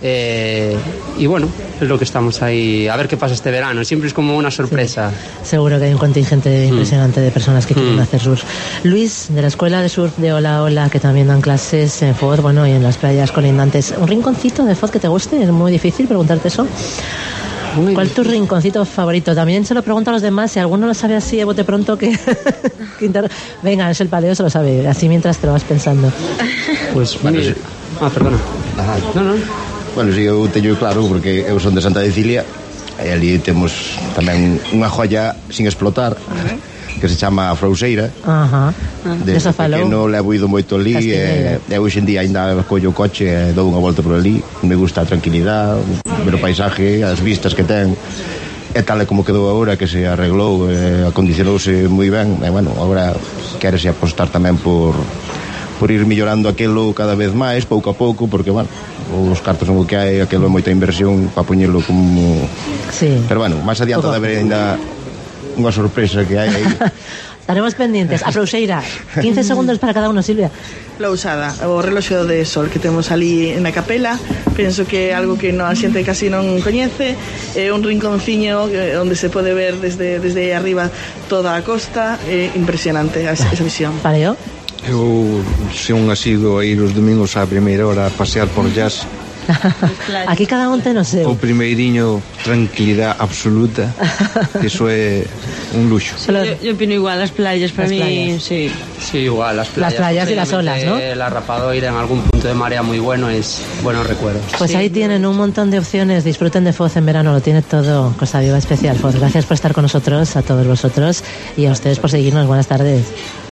y bueno, es lo que estamos ahí, a ver qué pasa este verano. Siempre es como una sorpresa. Sí. Seguro que hay un contingente impresionante de personas que quieren hacer surf. Luis, de la escuela de surf de Hola Hola, que también dan clases en Foz, bueno, y en las playas colindantes. ¿Un rinconcito de Foz que te guste? Es muy difícil preguntarte eso. ¿Cuál es tu rinconcito favorito? También se lo pregunto a los demás, si alguno lo sabe así de bote pronto que venga, es el Padeo, se lo sabe, así mientras te lo vas pensando. Pues bueno, perdona. Ajá. No. Bueno, si eu teño claro, porque eu son de Santa Cecilia, e ali temos tamén unha joya sin explotar, que se chama Frouseira. Desde pequeno levo ido moito ali, e hoxe en día ainda collo o coche e dou unha volta por ali. Me gusta a tranquilidade, ver o paisaje, as vistas que ten, e tal como quedou agora, que se arreglou, acondicionouse moi ben, e bueno, agora quérese apostar tamén por ir mellorando aquilo cada vez máis, pouco a pouco, porque, bueno, os cartos son o que hai, aquilo é moita inversión para poñelo como... Sí. Pero, bueno, máis adiante de haber ainda unha sorpresa que hai aí. Estaremos pendientes. A Frouseira, 15 segundos para cada uno, Silvia. La usada, o reloxo de sol que temos ali na capela, penso que é algo que a xente casi non coñece, é un rinconciño onde se pode ver desde arriba toda a costa, é impresionante esa visión. Padeo? Eu son asido a ir os domingos á primeira hora a pasear por Jazz. Aquí cada un ten o seu. O primeiriño, tranquilidade absoluta, que iso é un luxo. Yo opino igual, las playas para mí, sí. Sí, igual, las playas y las olas, ¿no? La Rapadoira en algún punto de marea muy bueno, es buenos recuerdos. Pues ahí tienen un montón de opciones, disfruten de Foz en verano, lo tiene todo. Costa Viva Especial Foz. Gracias por estar con nosotros, a todos vosotros, y a ustedes por seguirnos. Buenas tardes.